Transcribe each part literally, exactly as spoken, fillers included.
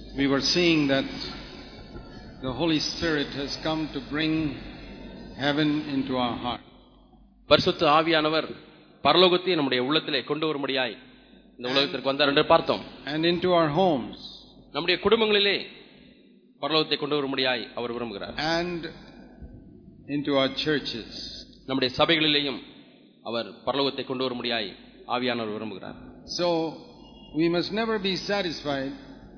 we were seeing that the Holy Spirit has come to bring heaven into our heart. பரிசுத்த ஆவியானவர் பரலோகத்தை நம்முடைய உள்ளத்திலே கொண்டு வரும்படியாய் இந்த உலகத்திற்கு வந்தார் என்று பார்த்தோம். And into our homes. நம்முடைய குடும்பங்களிலே பரலோகத்தை கொண்டு வரும்படியாய் அவர் விரும்புகிறார். And into our churches. நம்முடைய சபைகளிலேயும் அவர் பரலோகத்தை கொண்டு வரும்படியாய் ஆவியானவர் விரும்புகிறார். So we must never be satisfied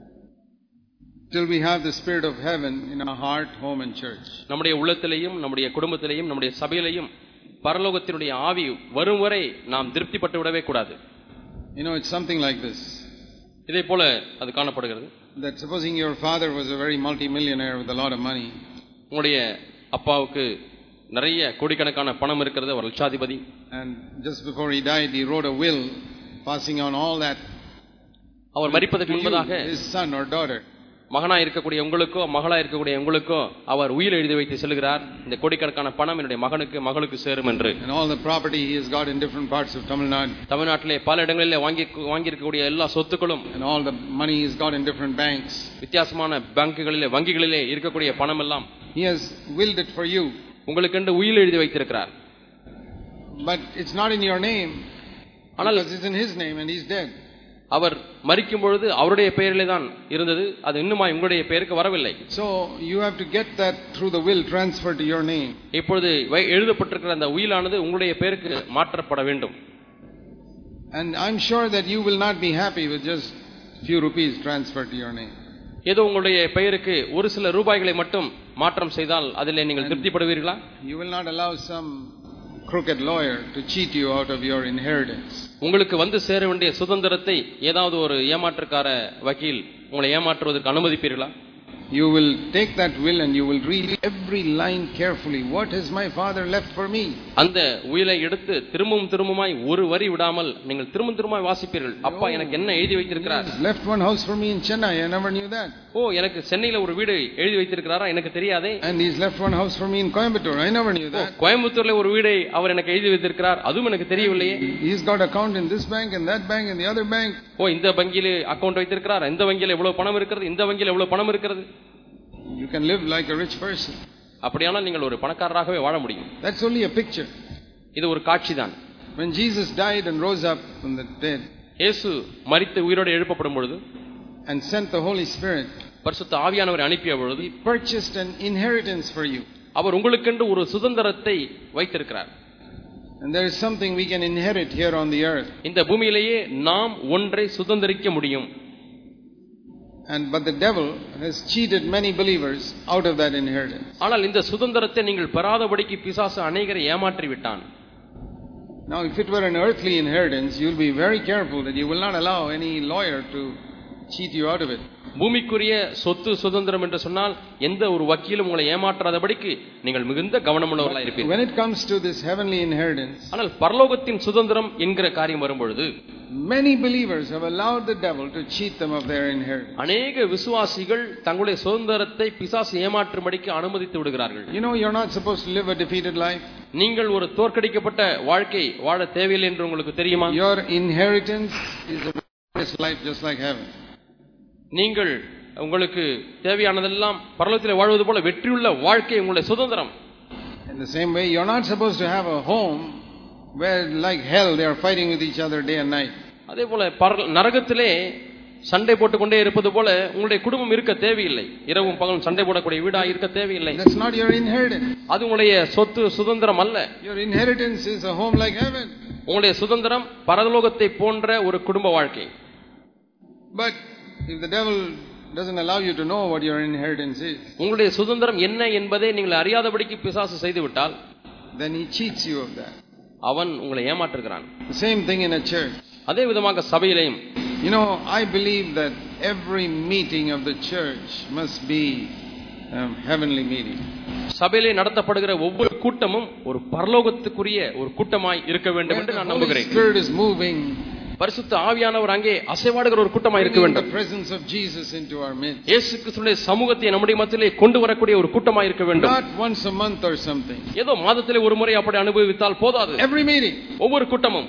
till we have the spirit of heaven in our heart, home and church. நம்முடைய உள்ளத்திலேயும் நம்முடைய குடும்பத்திலேயும் நம்முடைய சபையிலேயும் பரலோகத்தினுடைய ஆவி வரும் வரை நாம் திருப்திப்பட்டு விடவே கூடாது. You know, it's something like this. இதே போல அது காணப்படுகிறது. That supposing your father was a very multi-millionaire with a lot of money. உங்களுடைய அப்பாவுக்கு நிறைய கோடிக்கணக்கான பணம் இருக்கிறது, ஒரு லட்சாதிபதி. And just before he died, he wrote a will passing on all that. அவர் மரிப்பதற்கு முன்பதாக his son or daughter. மகனா இருக்கக்கூடிய உங்களுக்கோ மகளா இருக்கக்கூடிய உங்களுக்கோ அவர் உயில் எழுதி வைத்து செல்கிறார், இந்த கோடிக்கணக்கான பணம் என்னுடைய மகனுக்கு மகளுக்கு சேரும் என்று. And all the property he has got in different parts of Tamil Nadu. தமிழ்நாட்டிலே பல இடங்களிலே வாங்கி வாங்கி இருக்கக்கூடிய எல்லா சொத்துக்களும், and all the money he has got in different banks. வித்தியாசமான பேங்குகளிலே வங்கிகளிலே இருக்கக்கூடிய பணம் எல்லாம் he has willed it for you. உங்களுக்கு என்று உயில் எழுதி வைத்திருக்கிறார். But it's not in your name. ஆனால் it's in his name and he's dead. அவர் மரிக்கும் பொழுது அவருடைய பெயரிலே தான் இருந்தது, அது இன்னுமா உங்களுடைய பெயருக்கு வரவில்லை. So you have to get that through the will transferred to your name. இப்பொழுது எழுதப்பட்டிருக்கிற அந்த உயிலானது உங்களுடைய பெயருக்கு மாற்றப்பட வேண்டும். And I'm sure that you will not be happy with just few rupees transferred to your name. ஏதோ உங்களுடைய பெயருக்கு ஒரு சில ரூபாய்களை மட்டும் மாற்றம் செய்தால் அதிலே நீங்கள் திருப்திப்படுவீர்களா? You will not allow some crooked lawyer to cheat you out of your inheritance. உங்களுக்கு வந்து சேர வேண்டிய சுதந்திரத்தை ஏதாவது ஒரு ஏமாற்றுக்கார வக்கீல் உங்களை ஏமாற்றுவதற்கு அனுமதிப்பீர்களா? You will take that will and you will read every line carefully. What has my father left for me? அந்த உயிலை எடுத்து திரும்பவும் திரும்பமாய் ஒரு வரி விடாமல் நீங்கள் திரும்ப திரும்பமாய் வாசிப்பீர்கள். அப்பா எனக்கு என்ன எழுதி வைத்திருக்கிறார்? Left one house for me in Chennai. I never knew that. ஓ, எனக்கு சென்னையில ஒரு வீடு எழுதி வைத்திருக்கிறாரா? எனக்கு தெரியாதே. And he's left one house for me in Coimbatore. I never knew that. கோயம்புத்தூர்ல ஒரு வீடை அவர் எனக்கு எழுதி வைத்திருக்கிறார், அதுவும் எனக்கு தெரியவில்லையே. He's got account in this bank and that bank and the other bank. ஓ, இந்த வங்கியில அக்கவுண்ட் வைத்திருக்கிறார், இந்த வங்கியில எவ்வளவு பணம் இருக்கிறது, இந்த வங்கியில எவ்வளவு பணம் இருக்கிறது. You can live like a rich person. அப்படியானால் நீங்கள் ஒரு பணக்காரராகவே வாழ முடியும். That's only a picture. இது ஒரு காட்சிதான். When Jesus died and rose up from the dead, இயேசு மரித்து உயிரோடு எழுப்பப்படும் பொழுது and sent the Holy Spirit, பரிசுத்த ஆவியானவரை அனுப்பிய பொழுது he purchased an inheritance for you. அவர் உங்களுக்கென்று ஒரு சுதந்திரத்தை வைத்திருக்கிறார். And there is something we can inherit here on the earth. இந்த பூமியிலேயே நாம் ஒன்றை சுதந்திரிக்க முடியும். And but the devil has cheated many believers out of that inheritance. ஆனால் இந்த சுதந்திரத்தை நீங்கள் பெறாதபடிக்கு பிசாசு அநேகரை ஏமாற்றி விட்டான். Now if it were an earthly inheritance, you will be very careful that you will not allow any lawyer to cheat you out of it. பூமிக்குரிய சொத்து சுதந்திரம் என்று சொன்னால் எந்த ஒரு வக்கீலும் உங்களை ஏமாற்றாதபடிக்கு நீங்கள் மிகுந்த கவனமுள்ளவர்களாக இருப்பீர்கள். When it comes to this heavenly inheritance, ஆனால் பரலோகத்தின் சுதந்திரம் என்கிற காரியம் வரும்பொழுது many believers have allowed the devil to cheat them of their inheritance. அநேக விசுவாசிகள் தங்களுடைய சுதந்திரத்தை பிசாசு ஏமாற்றும்படிக்கு அனுமதித்து விடுகிறார்கள். You know, you're not supposed to live a defeated life. நீங்கள் ஒரு தோற்கடிக்கப்பட்ட வாழ்க்கை வாழ தேவையில்லை என்று உங்களுக்கு தெரியுமா? Your inheritance is a victorious life just like heaven. நீங்கள் உங்களுக்கு தேவையானதெல்லாம் பரலோகத்தில் வாழ்வது போல வெற்றியுள்ள வாழ்க்கை உங்களுடைய சுதந்திரம். In the same way, you're not supposed to have a home where like hell they are fighting with each other day and night. அதே போல நரகத்திலே சண்டை போட்டுக்கொண்டே இருப்பது போல உங்களுடைய குடும்பம் இருக்க தேவையில்லை. இரவும் பகலும் சண்டை போடக்கூடிய வீடா இருக்க தேவையில்லை. That's not your inheritance. அது உங்களுடைய சொத்து சுதந்திரம் அல்ல. Your inheritance is a home like heaven. உங்களுடைய சுதந்திரம் பரலோகத்தை போன்ற ஒரு குடும்ப வாழ்க்கை. But if the devil doesn't allow you to know what your inheritance is, உங்களுடைய சுதந்திரம் என்ன என்பதை நீங்கள் அறியாதபடிக்கு பிசாசு செய்து விட்டால், then he cheats you of that. அவன் உங்களை ஏமாற்றுகிறான். The same thing in a church. அதே விதமாக சபையிலேயும், you know, I believe that every meeting of the church must be a heavenly meeting. சபையிலே நடத்தப்படுகிற ஒவ்வொரு கூட்டமும் ஒரு பரலோகத்துக்குரிய ஒரு கூட்டமாய் இருக்க வேண்டும் என்று நான் நம்புகிறேன். The Spirit is moving. பரிசுத்த ஆவியானவர் அங்கே அசைவாடுகிற ஒரு கூட்டமாக இருக்க வேண்டும். The presence of Jesus into our midst. இயேசு கிறிஸ்துவின் சமூகத்தை நம்முடைய மத்தியிலே கொண்டு வரக்கூடிய ஒரு கூட்டமாக இருக்க வேண்டும். Not once a month or something. ஏதோ மாதத்திலே ஒரு முறை அப்படி அனுபவித்தால் போதாது. Every meeting. ஒவ்வொரு கூட்டமும்.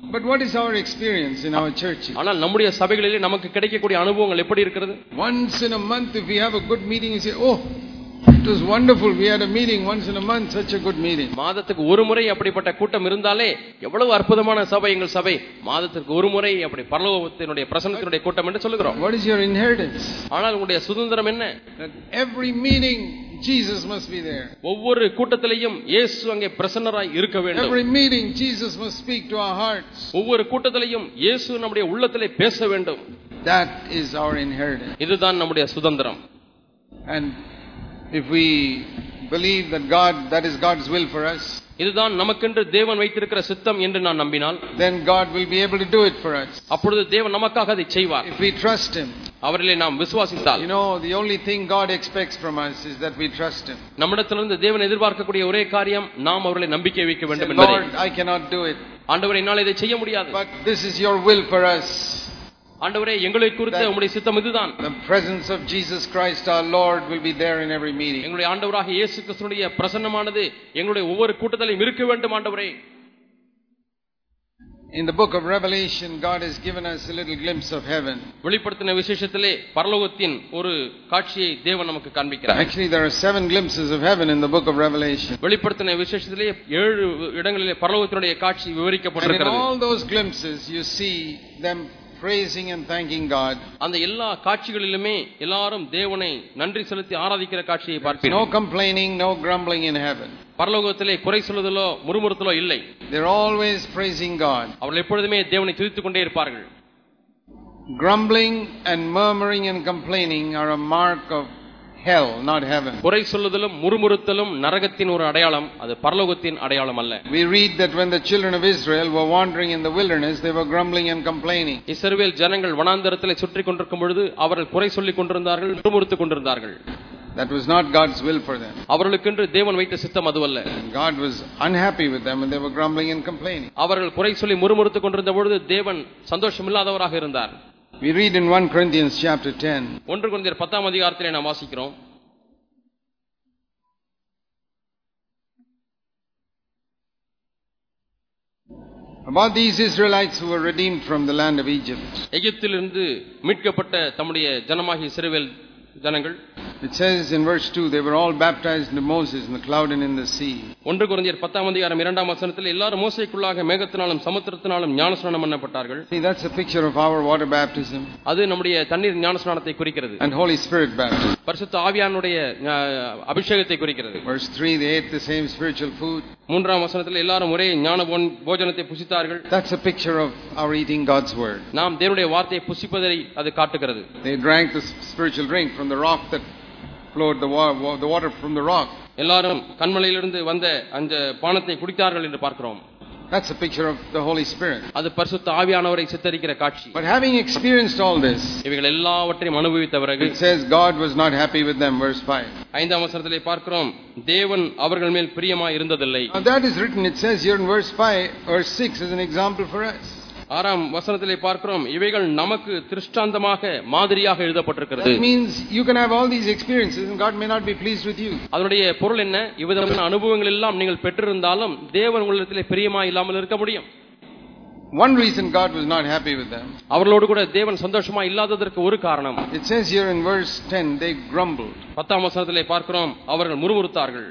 But what is our experience in our churches? ஆனால் நம்முடைய சபைகளிலே நமக்கு கிடைக்கக்கூடிய அனுபவங்கள் எப்படி இருக்கிறது? Once in a month if we have a good meeting, you say, oh, it was wonderful, we had a meeting once in a month, such a good meeting. மாதத்துக்கு ஒரு முறை அப்படிப்பட்ட கூட்டம் இருந்தாலே எவ்வளவு அற்புதமான சபை எங்கள் சபை. மாதத்துக்கு ஒரு முறை அப்படி பரலோகத்தினுடைய பிரசன்னத்தினுடைய கூட்டம் என்று சொல்லுகிறோம். What is your inheritance? ஆனால் உங்களுடைய சுதந்திரம் என்ன? That every meeting Jesus must be there. ஒவ்வொரு கூட்டத்திலேயும் இயேசு அங்கே பிரசன்னராய் இருக்க வேண்டும். Every meeting Jesus must speak to our hearts. ஒவ்வொரு கூட்டத்திலேயும் இயேசு நம்முடைய உள்ளத்திலே பேச வேண்டும். That is our inheritance. இதுதான் நம்முடைய சுதந்திரம். And if we believe that God, that is God's will for us, இதுதான் நமக்கென்று தேவன் வைத்திருக்கிற சித்தம் என்று நான் நம்பினால், then God will be able to do it for us. அப்பொழுது தேவன் நமக்காக அதை செய்வார். If we trust Him, அவரிலே நாம் விசுவாசித்தால். You know, the only thing God expects from us is that we trust Him. நம்மிடத்திலிருந்து தேவன் எதிர்பார்க்கக்கூடிய ஒரே காரியம் நாம் அவரிலே நம்பிக்கை வைக்க வேண்டும் என்பதே. Lord, I cannot do it. ஆண்டவரே, என்னால் இதை செய்ய முடியாது. But this is your will for us. ஆண்டவரே, எங்களை குறித்த உம்முடைய சித்தம் இதுதான். The presence of Jesus Christ our Lord will be there in every meeting. எங்களுடைய ஆண்டவராகிய இயேசு கிறிஸ்துவினுடைய பிரசன்னமானது எங்களுடைய ஒவ்வொரு கூட்டத்திலும் இருக்க வேண்டும் ஆண்டவரே. In the book of Revelation, God has given us a little glimpse of heaven. வெளிப்படுத்தின விசேஷத்திலே பரலோகத்தின் ஒரு காட்சியை தேவன் நமக்கு காண்பிக்கிறார். Actually, there are seven glimpses of heaven in the book of Revelation. வெளிப்படுத்தின விசேஷத்திலே ஏழு இடங்களிலே பரலோகத்தினுடைய காட்சி விவரிக்கப்பட்டிருக்கிறது. And in all those glimpses, you see them praising and thanking God. அந்த எல்லா காட்சிகளிலுமே எல்லாரும் தேவனை நன்றி செலுத்தி ஆராதிக்கிற காட்சியை பார்ப்பீர்கள். No complaining, no grumbling in heaven. பரலோகத்திலே குறை சொல்லுதலோ முறுமுறுத்தலோ இல்லை. They're always praising God. அவர்கள் எப்பொழுதுமே தேவனை துதித்துக் கொண்டே இருப்பார்கள். Grumbling and murmuring and complaining are a mark of hell, not heaven. குறை சொல்லுதலும் முறுமுறுத்தலும் நரகத்தின் ஒரு அடையாளம், அது பரலோகத்தின் அடையாளம் அல்ல. We read that when the children of Israel were wandering in the wilderness, they were grumbling and complaining. இஸ்ரவேல் ஜனங்கள் வனாந்தரத்திலே சுற்றிக் கொண்டிருக்கும் பொழுது அவர்கள் குறை சொல்லிக் கொண்டிருந்தார்கள், முறுமுறுத்துக் கொண்டிருந்தார்கள். That was not God's will for them. அவர்களுக்கென்று தேவன் வைத்த சித்தம் அதுவல்ல. God was unhappy with them and they were grumbling and complaining. அவர்கள் குறை சொல்லி முறுமுறுத்துக் கொண்டிருந்த பொழுது தேவன் சந்தோஷமில்லாதவராக இருந்தார். We read in First Corinthians chapter ten. ஒன்று கொரிந்தியர் பத்தாம் அதிகாரத்திலே நாம் வாசிக்கிறோம். About these Israelites who were redeemed from the land of Egypt. எகிப்திலிருந்து மீட்கப்பட்ட தம்முடைய ஜனமாகிய இஸ்ரவேல் ஜனங்கள். It says in verse two, they were all baptized into Moses in the cloud and in the sea. ஒன்று கொரிந்தியர் பத்தாம் அதிகாரம் இரண்டாம் வசனத்தில் எல்லாரும் மோசேக்குள்ளாக மேகத்தினாலும் சமுத்திரத்தினாலும் ஞானஸ்நானம் பண்ணப்பட்டார்கள். See, that's a picture of our water baptism. அது நம்முடைய தண்ணீர் ஞானஸ்நானத்தை குறிக்கிறது. And Holy Spirit baptism. பரிசுத்த ஆவியானுடைய அபிஷேகத்தை குறிக்கிறது. Verse three, they ate the same spiritual food. மூன்றாம் வசனத்தில் எல்லாரும் ஒரே ஞான போஜனத்தை புசித்தார்கள். That's a picture of our eating God's word. நாம் தேவனுடைய வார்த்தையை புசிப்பதை அது காட்டுகிறது. They drank the spiritual drink from the rock that flowed the water, the water from the rock. எல்லாரும் கன்மலையிலிருந்து வந்த அந்த பானத்தை குடித்தார்கள் என்று பார்க்கிறோம். That's a picture of the Holy Spirit. அது பரிசுத்த ஆவியானவரை சித்தரிக்கிற காட்சி. But having experienced all this, இவைகள் எல்லாவற்றையும் அனுபவித்த பிறகு, it says God was not happy with them. Verse five. ஐந்தாம் வசனத்திலே பார்க்கிறோம், தேவன் அவர்கள் மேல் பிரியமாய் இருந்ததில்லை. Now that is written, it says here in verse five, verse six is an example for us. ஆறாம் வசனத்திலே பார்க்கிறோம், இவைகள் நமக்கு திருஷ்டாந்தமாக மாதிரியாக எழுதப்பட்டிருக்கிறது. That means you can have all these experiences and God may not be pleased with you. அதனுடைய பொருள் என்ன? இவ்விதமான அனுபவங்கள் எல்லாம் நீங்கள் பெற்றிருந்தாலும் தேவன் உங்களிடத்திலே பிரியமாய் இல்லாமல் இருக்க முடியும். One reason God was not happy with them, அவர்களோடு கூட தேவன் சந்தோஷமா இல்லாததற்கு ஒரு காரணம். it says here in verse ten, they grumbled. பத்தாம் வசனத்திலே பார்க்கிறோம், அவர்கள் முறுமுறுத்தார்கள்.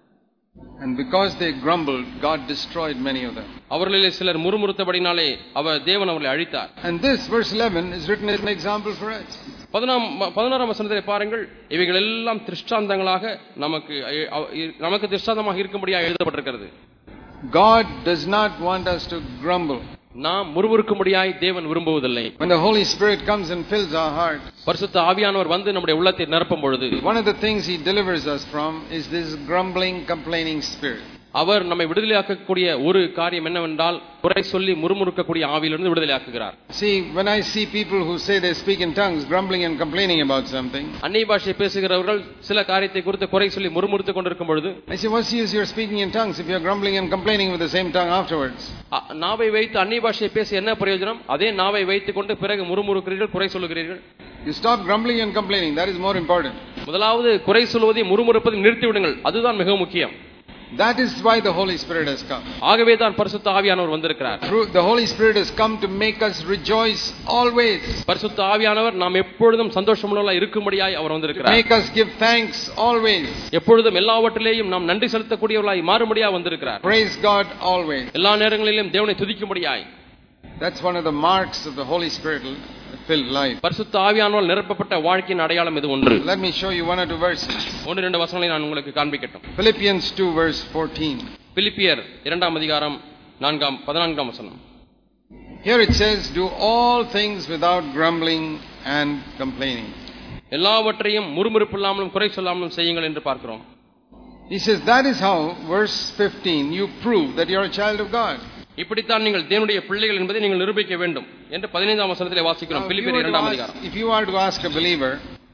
And because they grumbled, God destroyed many of them. அவர்களிலே சிலர் முறுமுறுத்தபடினாலே அவர் தேவன் அவர்களை அழித்தார். And this verse eleven is written as an example for us. பதினாறாம் வசனத்திலே பாருங்கள், இவைகள் எல்லாம் திருஷ்டாந்தங்களாக நமக்கு நமக்கு திருஷ்டாந்தமாக இருக்கும்படியாக எழுதப்பட்டிருக்கிறது. God does not want us to grumble. நாம் முறுமுறுக்கும்படியாய் தேவன் விரும்புவதில்லை. When the Holy Spirit comes and fills our hearts, பரிசுத்த ஆவியானவர் வந்து நம்முடைய உள்ளத்தை நிரப்பும் பொழுது, one of the things he delivers us from is this grumbling, complaining spirit. அவர் நம்மை விடுதலையாக்கக்கூடிய ஒரு காரியம் என்னவென்றால் குறை சொல்லி முறுமுறுக்கக்கூடிய ஆவியிலிருந்து விடுதலையாக்குகிறார். See, when I see people who say they speak in tongues grumbling and complaining about something, அந்நிய பாஷை பேசுகிறவர்கள் சில காரியத்தை குறித்து குறை சொல்லி முறுமுறுத்துக் கொண்டிருக்கும் பொழுது, I say, what's the use you're speaking in tongues if you're grumbling and complaining with the same tongue afterwards? நாவை வைத்து அந்நிய பாஷை பேசி என்ன பிரயோஜனம்? அதே நாவை வைத்துக் கொண்டு பிறகு முறுமுறுக்கிறீர்கள், குறை சொல்லுகிறீர்கள். You stop grumbling and complaining. That is more important. முதலாவது குறை சொல்வதை முறுமுறுப்பதை நிறுத்தி விடுங்கள். அதுதான் மிக முக்கியம். That is why the Holy Spirit has come. ஆகவே தான் பரிசுத்த ஆவியானவர் வந்திருக்கிறார். The Holy Spirit has come to make us rejoice always. பரிசுத்த ஆவியானவர் நாம் எப்பொழுதும் சந்தோஷமுள்ளவர்களாய் இருக்கும்படியாய் அவர் வந்திருக்கிறார். Make us give thanks always. எப்பொழுதும் எல்லாவற்றிலேயும் நாம் நன்றி செலுத்தக்கூடியவர்களாய் மாறும்படியாய் வந்திருக்கிறார். Praise God always. எல்லா நேரங்களிலும் தேவனை துதிக்கும்படியாய். That's one of the marks of the Holy Spirit filled life. பரிசுத்த ஆவியானவரால் நிரப்பப்பட்ட வாழ்க்கையின் அடையாளம் இது ஒன்று. Let me show you one or two verses. ஒன்று இரண்டு வசனங்களை நான் உங்களுக்கு காண்பிக்கட்டும். Philippians two verse fourteen. பிலிப்பியர் இரண்டாம் அதிகாரம் நான்காம் பதினான்காம் வசனம். Here it says, do all things without grumbling and complaining. எல்லாவற்றையும் முறுமுறுப்பு இல்லாமலும் குறை சொல்லாமலும் செய்யுங்கள் என்று பார்க்கிறோம். He says that is how verse fifteen you prove that you are a child of God. இப்படித்தான் நீங்கள் தேவனுடைய பிள்ளைகள் என்பதை நீங்கள் நிரூபிக்க வேண்டும் என்று பதினைந்தாம் வசனத்திலே வாசிக்கிறோம். பிலிப்பியர் இரண்டாம் அதிகாரம். If you are to ask a believer,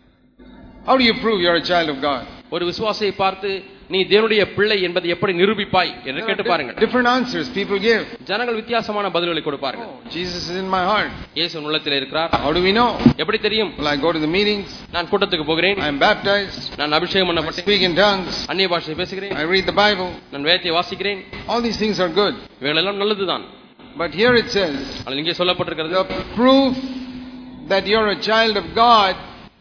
how do you prove you are a child of God? ஒரு விசுவாசியை பார்த்து நீ தேவனுடைய பிள்ளை என்பதை எப்படி நிரூபிப்பாய் என்று கேட்டு பாருங்கள். Different answers people give. ஜனங்கள் வித்தியாசமான பதில்களை கொடுப்பார்கள். Oh, Jesus is in my heart. இயேசு உன் உள்ளத்திலே இருக்கிறார். How do we know? எப்படி தெரியும்? Well, I go to the meetings. நான் கூட்டத்துக்கு போகிறேன். I am baptized. நான் அபிஷேகம் பண்ணப்பட்டேன். I speak in tongues. அந்நிய பாஷை பேசுகிறேன். I read the Bible. நான் வேதத்தை வாசிக்கிறேன். All these things are good. இவைகளெல்லாம் நல்லதுதான். But here it says, ஆனால் இங்கே சொல்லப்பட்டிருக்கிறது, the proof that you are a child of God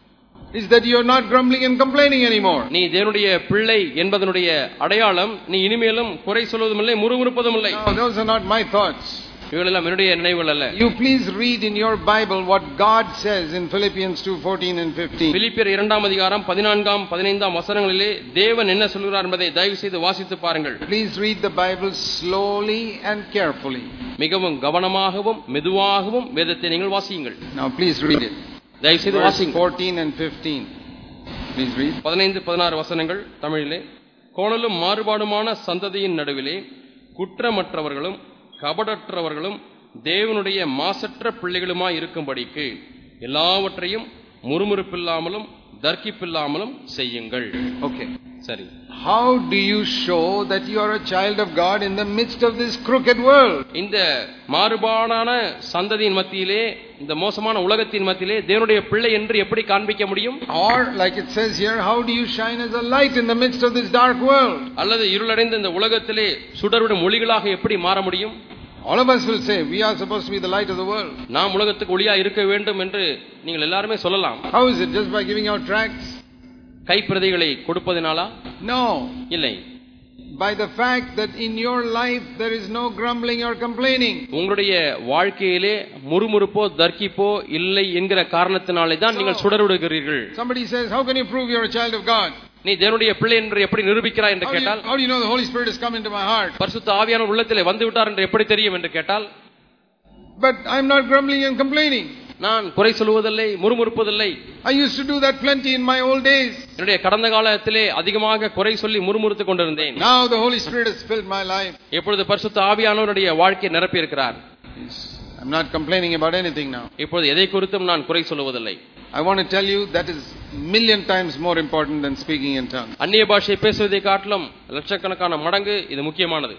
is that you are not grumbling and complaining anymore. நீ தேவனுடைய பிள்ளை என்பதனுடைய அடையாளம் நீ இனிமேலும் குறை சொல்வதும் இல்லை முறுமுறுப்பதும் இல்லை. No, those are not my thoughts. இவைகளெல்லாம் என்னுடைய நினைவுகள் அல்ல. You please read in your Bible what God says in Philippians two fourteen and fifteen. பிலிப்பியர் இரண்டாம் அதிகாரம் பதினான்காம் பதினைந்தாம் வசனங்களிலே தேவன் என்ன சொல்கிறார் என்பதை தயவு செய்து வாசித்து பாருங்கள். Please read the Bible slowly and carefully. மிகவும் கவனமாகவும் மெதுவாகவும் வேதத்தை நீங்கள் வாசியுங்கள். Now please read it. தயவு செய்து வாசியுங்கள். fourteen and fifteen. Please read. பதினைந்து பதினாறு வசனங்கள் தமிழிலே. கோணலும் மாறுபாடுமான சந்ததியின் நடுவிலே குற்றமற்றவர்களும் கபடற்றவர்களும் தேவனுடைய மாசற்ற பிள்ளைகளுமாய் இருக்கும்படிக்கு எல்லாவற்றையும் முறுமுறுப்பில்லாமலும் தர்க்கிப்பில்லாமலும் செய்யுங்கள். Okay. சரி. How do you show that you are a child of God in the midst of this crooked world? இந்த மாறுபாடான சந்ததியின் மத்தியிலே இந்த மோசமான உலகத்தின் மத்தியிலே தேவனுடைய பிள்ளை என்று எப்படி காண்பிக்க முடியும்? Or like it says here, how do you shine as a light in the midst of this dark world? அல்லது இருளடைந்த இந்த உலகத்திலே சுடர்விடும் ஒளிகளாக எப்படி மாற முடியும்? All of us will say we are supposed to be the light of the world. நாம் உலகத்துக்கு ஒளியா இருக்க வேண்டும் என்று நீங்கள் எல்லாரும் சொல்லலாம். How is it? Just by giving out tracts? கைப்பிரதிகளை கொடுப்பதனாலா? No. இல்லை. By the fact that in your life there is no grumbling or complaining. உங்களுடைய வாழ்க்கையிலே முறுமுறுப்போ தர்க்கிப்போ இல்லை என்கிற காரணத்தினாலே தான் நீங்கள் சுடர்விடுகிறீர்கள். Somebody says, how can you prove you are a child of God? நீ தேவனுடைய பிள்ளை என்று எப்படி நிரூபிக்கிறாய் என்று கேட்டால், how do you know the Holy Spirit has come into my heart? பரிசுத்த ஆவியானவர் உள்ளத்திலே வந்து விட்டார் என்று எப்படி தெரியும் என்று கேட்டால், but I am not grumbling and complaining. நான் குறை சொல்வதில்லை முறுமுறுப்பதில்லை. I used to do that plenty in my old days. என்னுடைய கடந்த காலத்திலே அதிகமாக குறை சொல்லி முறுமுறுத்துக் கொண்டிருந்தேன். Now the Holy Spirit has filled my life. இப்பொழுது பரிசுத்த ஆவியானவருடைய வாழ்க்கையை நிரப்பி இருக்கிறார். I'm not complaining about anything now. இப்பொழுது எதை குறித்தும் நான் குறை சொல்வதில்லை. I want to tell you that is million times more important than speaking in tongues. அந்நிய பாஷை பேசுவதை காட்டிலும் லட்சக்கணக்கான மடங்கு இது முக்கியமானது.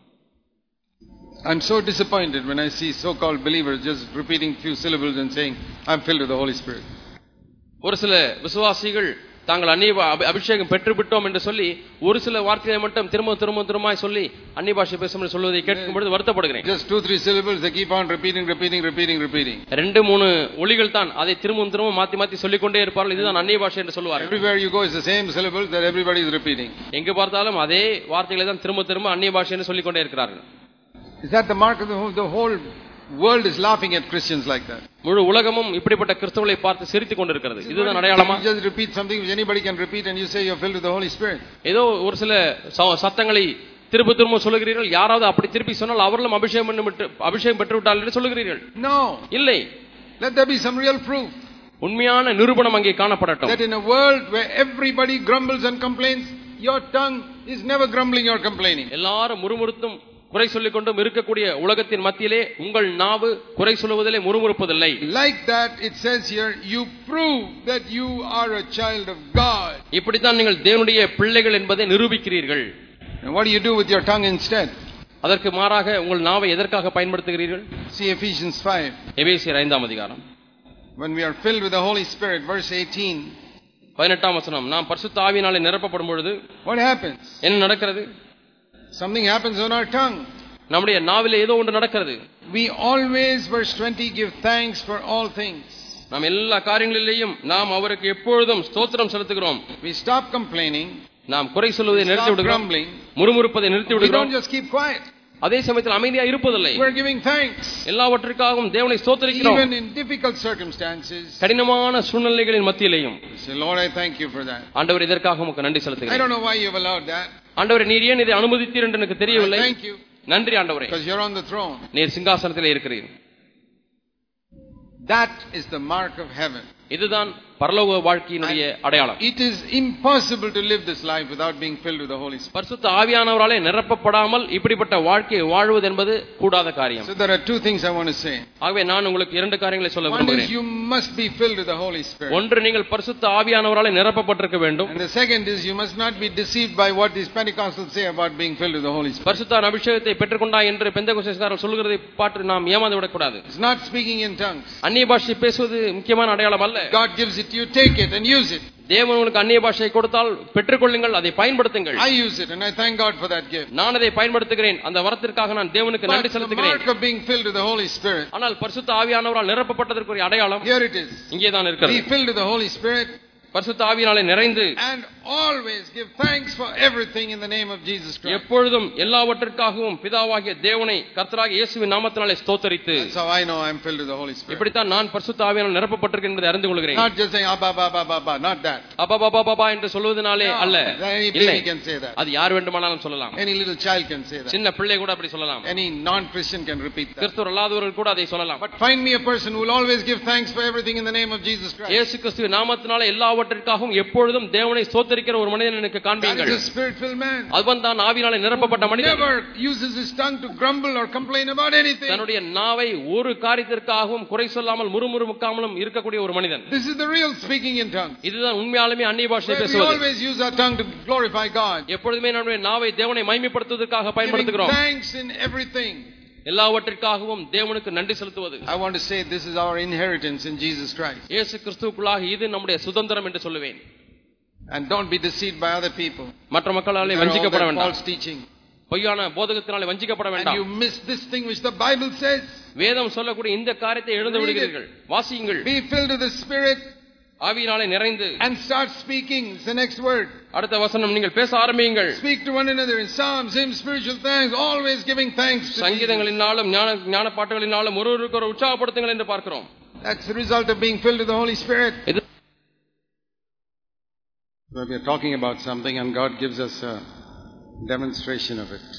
I'm so disappointed when I see so-called believers just repeating few syllables and saying, I'm filled with the Holy Spirit. ஒரு சில விசுவாசிகள் தாங்கள் அந்நிய அபிஷேகம் பெற்றுவிட்டோம் என்று சொல்லி ஒரு சில வார்த்தைகளை மட்டும் திரும்ப திரும்ப திரும்பமாய் சொல்லி அந்நிய பாஷை பேசும் சொல்வதை கேட்கும் பொழுது வருத்தப்படுகிறேன். Just two three syllables they keep on repeating repeating repeating repeating. ரெண்டு மூணு ஒலிகள் தான் அதை திரும்ப திரும்ப மாத்தி மாத்தி சொல்லிக் கொண்டே இருப்பார்கள். இதுதான் அந்நிய பாஷை என்று சொல்வார்கள். Everywhere you go is the same syllables that everybody is repeating. எங்க பார்த்தாலும் அதே வார்த்தைகளை தான் திரும்ப திரும்ப அந்நிய பாஷை என்று சொல்லிக் கொண்டே இருக்கிறார்கள். Is that the mark of the whole, the whole world is laughing at Christians like that? முழு உலகமும் இப்படிப்பட்ட கிறிஸ்தவர்களை பார்த்து சிரித்துக் கொண்டிருக்கிறது. இதுதான் அடையாளமா? You just repeat something which anybody can repeat and you say you're filled with the Holy Spirit. ஏதோ ஒரு சில சத்தங்களை திரும்ப திரும்ப சொல்லுகிறீர்கள். யாராவது அப்படி திருப்பி சொன்னால் அவர்களும் அபிஷேகம் பண்ணி அபிஷேகம் பெற்று விட்டார்கள் என்று சொல்லுகிறீர்கள். No. இல்லை. Let there be some real proof. உண்மையான நிரூபணம் அங்கே காணப்படட்டும். That in a world where everybody grumbles and complains, your tongue is never grumbling or complaining. எல்லாரும் முறுமுறுத்தும் குறை சொல்லிக் கொண்டும் இருக்கக்கூடிய உலகத்தின் மத்தியிலே உங்கள் நாவு குறை சொல்வதிலே முறுமுறுப்பதில்லை. Like that it says here, you prove that you are a child of God. இப்படித்தான் நீங்கள் தேவனுடைய பிள்ளைகள் என்பதை நிரூபிக்கிறீர்கள். And what do you do with your tongue instead? அதற்கு மாறாக உங்கள் நாவை எதற்காக பயன்படுத்துகிறீர்கள்? See Ephesians five. எபேசியர் ஐந்தாம் அதிகாரம். When we are filled with the Holy Spirit, verse eighteen. பதினெட்டாம் வசனம். நாம் பரிசுத்த ஆவியினாலே நிரப்பப்படும் பொழுது what happens? என்ன நடக்கிறது? Something happens on our tongue. நம்முடைய நாவிலே ஏதோ ஒன்று நடக்கிறது. We always, verse twenty, give thanks for all things. நாம் எல்லா காரியங்களிலேயும் நாம் அவருக்கு எப்பொழுதும் ஸ்தோத்திரம் செலுத்துகிறோம். We stop complaining. நாம் குறை சொல்வதை நிறுத்தி விடுகிறோம். முறுமுறுப்பதை நிறுத்தி விடுகிறோம். We don't just keep quiet. அதே சமயத்தில் அமைதியாக இருப்பதில்லை. We are giving thanks. எல்லாவற்றிற்காகவும் தேவனை ஸ்தோத்திரிக்கிறோம். Even in difficult circumstances. கடினமான சூழ்நிலைகளின் மத்தியிலேயும். Say, Lord, I thank you for that. ஆண்டவரே, இதற்காக உமக்கு நன்றி செலுத்துகிறேன். I don't know why you have allowed that. ஆண்டவரே, நீர் ஏன் இதை அனுமதித்தீர் என்று எனக்கு தெரியவில்லை. Thank you. நன்றி ஆண்டவரே. Because you're on the throne. நீர் சிங்காசனத்திலே இருக்கிறீர். That is the mark of heaven. இதுதான் பரலோக வாழ்க்கையினுடைய அடையாளம். It is impossible to live this life without being filled with the Holy Spirit. பரிசுத்த ஆவியானவராலே நிரப்பப்படாமல் இப்படிப்பட்ட வாழ்க்கையை வாழ்வது என்பது கூடாத காரியம். So there are two things I want to say. ஆகவே நான் உங்களுக்கு இரண்டு காரியங்களை சொல்ல விரும்புகிறேன். One is you must be filled with the Holy Spirit. ஒன்று, நீங்கள் பரிசுத்த ஆவியானவராலே நிரப்பப்பட்டிருக்க வேண்டும். And the second is you must not be deceived by what these Pentecostals say about being filled with the Holy Spirit. பரிசுத்த அபிஷேகத்தை பெற்றுக்கொண்டாய் என்று பெந்தெகோஸ்தேயர்கள் சொல்கிறதை பார்த்து நாம் ஏமாந்து விடக்கூடாது. It's not speaking in tongues. அந்நிய பாஷை பேசுவது முக்கியமான அடையாளம் அல்ல. God gives it to you, take it and use it. தேவன் உங்களுக்கு அந்நிய பாஷையை கொடுத்தால் பெற்றுக்கொள்ளுங்கள், அதை பயன்படுத்துங்கள். I use it and I thank God for that gift. நான் அதை பயன்படுத்துகிறேன், அந்த வரத்திற்காக நான் தேவனுக்கு நன்றி செலுத்துகிறேன். The mark of being filled with the Holy Spirit. ஆனால் பரிசுத்த ஆவியானவரால் நிரப்பப்பட்டதற்கு அடையாளம் Here it is. இங்கே தான் இருக்கிறது. Be filled with the Holy Spirit. பரிசுத்த ஆவியினாலே நிறைந்து and always give thanks for everything in the name of Jesus Christ. எப்பொழுதும் எல்லாவற்றிற்காகவும் பிதாவாகிய தேவனை கர்த்தராகிய இயேசுவின் நாமத்தினாலே ஸ்தோத்திரித்து. That's how I know I'm filled with the Holy Spirit. இப்படி தான் நான் பரிசுத்த ஆவியினால் நிரப்பப்பட்டிருக்கிறேன் என்பதை அறிந்து கொள்கிறேன். Not just saying abba baba baba, not that. அப்பா பாபா பாபா என்று சொல்வதனாலே அல்ல. Any baby can say that. அது யார் வேண்டுமானாலும் சொல்லலாம். Any little child can say that. சின்ன பிள்ளை கூட அப்படி சொல்லலாம். Any non-Christian can repeat that. கிறிஸ்தவர் அல்லாதவர்கள் கூட அதை சொல்லலாம். But find me a person who will always give thanks for everything in the name of Jesus Christ. இயேசு கிறிஸ்துவின் நாமத்தினாலே எல்லாவற்றிற்காகவும் எப்பொழுதும் தேவனை ஸ்தோத்திரிக்கிற ஒரு மனிதனை எனக்கு காண்பீங்கள். That is a spirit-filled man. அவன் தான் ஆவியினாலே நிரப்பப்பட்ட மனிதன். Never uses his tongue to grumble or complain about anything. தன்னுடைய நாவை ஒரு காரியத்திற்காகவும் குறை சொல்லாமல் முறுமுறுக்காமலும் இருக்கக்கூடிய ஒரு மனிதன். This is the real speaking in tongues. இதுதான் உண்மையாலுமே அந்நிய பாஷை பேசுவது. We always use our tongue to glorify God. எப்பொழுதுமே நம்முடைய நாவை தேவனை மகிமைப்படுத்துவதற்காக பயன்படுத்துகிறோம். Giving thanks in everything. எல்லாவற்றிற்காகவும் தேவனுக்கு நன்றி செலுத்துவது. I want to say this is our inheritance in Jesus Christ. இயேசு கிறிஸ்துவுக்குள்ளாக இது நம்முடைய சுதந்திரம் என்று சொல்லுவேன். And don't be deceived by other people. மற்ற மக்களாலே வஞ்சிக்கப்பட வேண்டாம். False teaching. பொய்யான போதகத்தினாலே வஞ்சிக்கப்பட வேண்டாம். And you miss this thing which the Bible says. வேதம் சொல்லக்கூடிய இந்த காரியத்தை இழந்து விடுகிறீர்கள். வாசியுங்கள். Be filled with the Spirit. ஆவியினாலே நிறைந்து. And start speaking. It's the next word. அடுத்த வசனம், நீங்கள் பேச ஆரம்பியுங்கள். Speak to one another in psalms, hymns, spiritual thanks, always giving thanks. சங்கீதங்களினாலும் ஞான ஞான பாட்டுகளினாலும் ஒருவருக்கு ஒரு உற்சாகப்படுத்துங்கள் என்று பார்க்கிறோம். That's the result of being filled with the Holy Spirit. We are talking about something and God gives us a demonstration of it.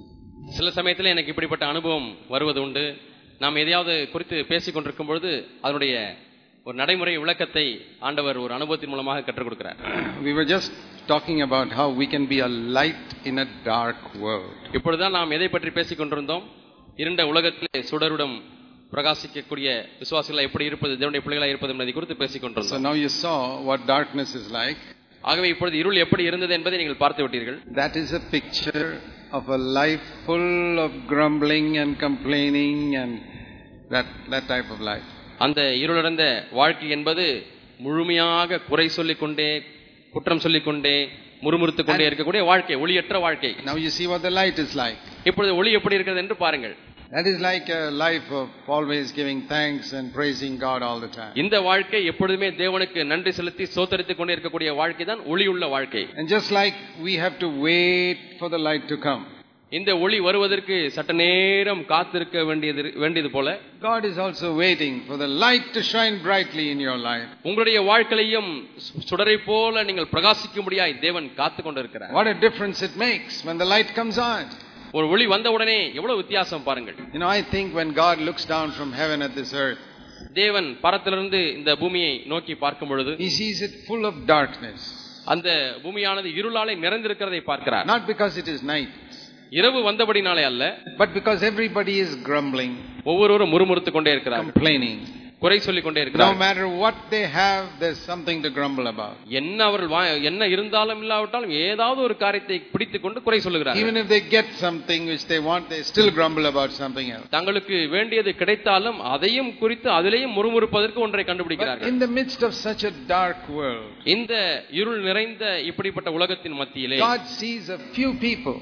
சில சமயத்தில் எனக்கு இப்படிப்பட்ட அனுபவம் வருவது உண்டு. நாம் எதையாவது குறித்து பேசிக் கொண்டிருக்கும் பொழுது அதனுடைய ஒரு நடைமுறை விளக்கத்தை ஆண்டவர் ஒரு அனுபவத்தின் மூலமாக கற்றுக் கொடுக்கிறார். We were just talking about how we can be a light in a dark world. இப்பொழுதுதான் நாம் எதை பற்றி பேசிக் கொண்டிருந்தோம்? இருண்ட உலகத்திலே சுடருடன் பிரகாசிக்கக்கூடிய விசுவாசிகள் எப்படி இருப்பது, தேவனுடைய பிள்ளைகளாக இருப்பது என்பதை குறித்து பேசிக் கொண்டிருந்தோம். So now you saw what darkness is like. ஆகவே இப்பொழுது இருள் எப்படி இருந்தது என்பதை நீங்கள் பார்த்து விட்டீர்கள். That is a picture of a life full of grumbling and complaining and that that type of life. அந்த இருளடைந்த வாழ்க்கை என்பது முழுமையாக குறை சொல்லிக் கொண்டே, குற்றம் சொல்லிக் கொண்டே, முறுமுறுத்துக் கொண்டே இருக்கக்கூடிய வாழ்க்கை, ஒளியற்ற வாழ்க்கை. Now you see what the light is like. இப்பொழுது ஒளி எப்படி இருக்கிறது என்று பாருங்கள். That is like a life of always giving thanks and praising God all the time. இந்த வாழ்க்கை எப்பொழுதுமே தேவனுக்கு நன்றி செலுத்தி ஸ்தோத்திரித்துக் கொண்டே இருக்கக்கூடிய வாழ்க்கை தான் ஒளியுள்ள வாழ்க்கை. And just like we have to wait for the light to come. இந்த ஒளி வருவதற்கு சற்று நேரம் காத்திருக்க வேண்டியது வேண்டியது போல God is also waiting for the light to shine brightly in your life. உங்களுடைய வாழ்க்கையிலும் சுடரை போல நீங்கள் பிரகாசிக்கும்படியாய் தேவன் காத்துக் கொண்டிருக்கிறார். What a difference it makes when the light comes on. ஒரு ஒளி வந்த உடனே எவ்வளவு வித்தியாசம் பாருங்கள். You know, I think when God looks down from heaven at this earth, தேவன் பரத்திலிருந்து இந்த பூமியை நோக்கி பார்க்கும் பொழுது he sees it full of darkness. அந்த பூமியானது இருளாலே நிறைந்திருக்கிறதை பார்க்கிறார். Not because it is night, இரவு வந்தபடினாலே அல்ல, but because everybody is grumbling, ஒவ்வொருவரும் முறுமுறுத்துக் கொண்டே இருக்கிறார்கள், complaining, குறை சொல்லிக் கொண்டே இருக்கிறார்கள். No matter what they have, there's something to grumble about. என்ன அவர்கள் என்ன இருந்தாலும் இல்லாவிட்டாலும் ஏதாவது ஒரு காரியத்தை பிடித்துக் கொண்டு குறை சொல்லுகிறார்கள். Even if they get something which they want, they still grumble about something else. தங்களுக்கு வேண்டியது கிடைத்தாலும் அதையும் குறித்து அதிலேயும் முறுமுறுப்பதற்கு ஒன்றை கண்டுபிடிக்கிறார்கள். In the midst of such a dark world, இந்த இருள் நிறைந்த இப்படிப்பட்ட உலகத்தின் மத்தியிலே God sees a few people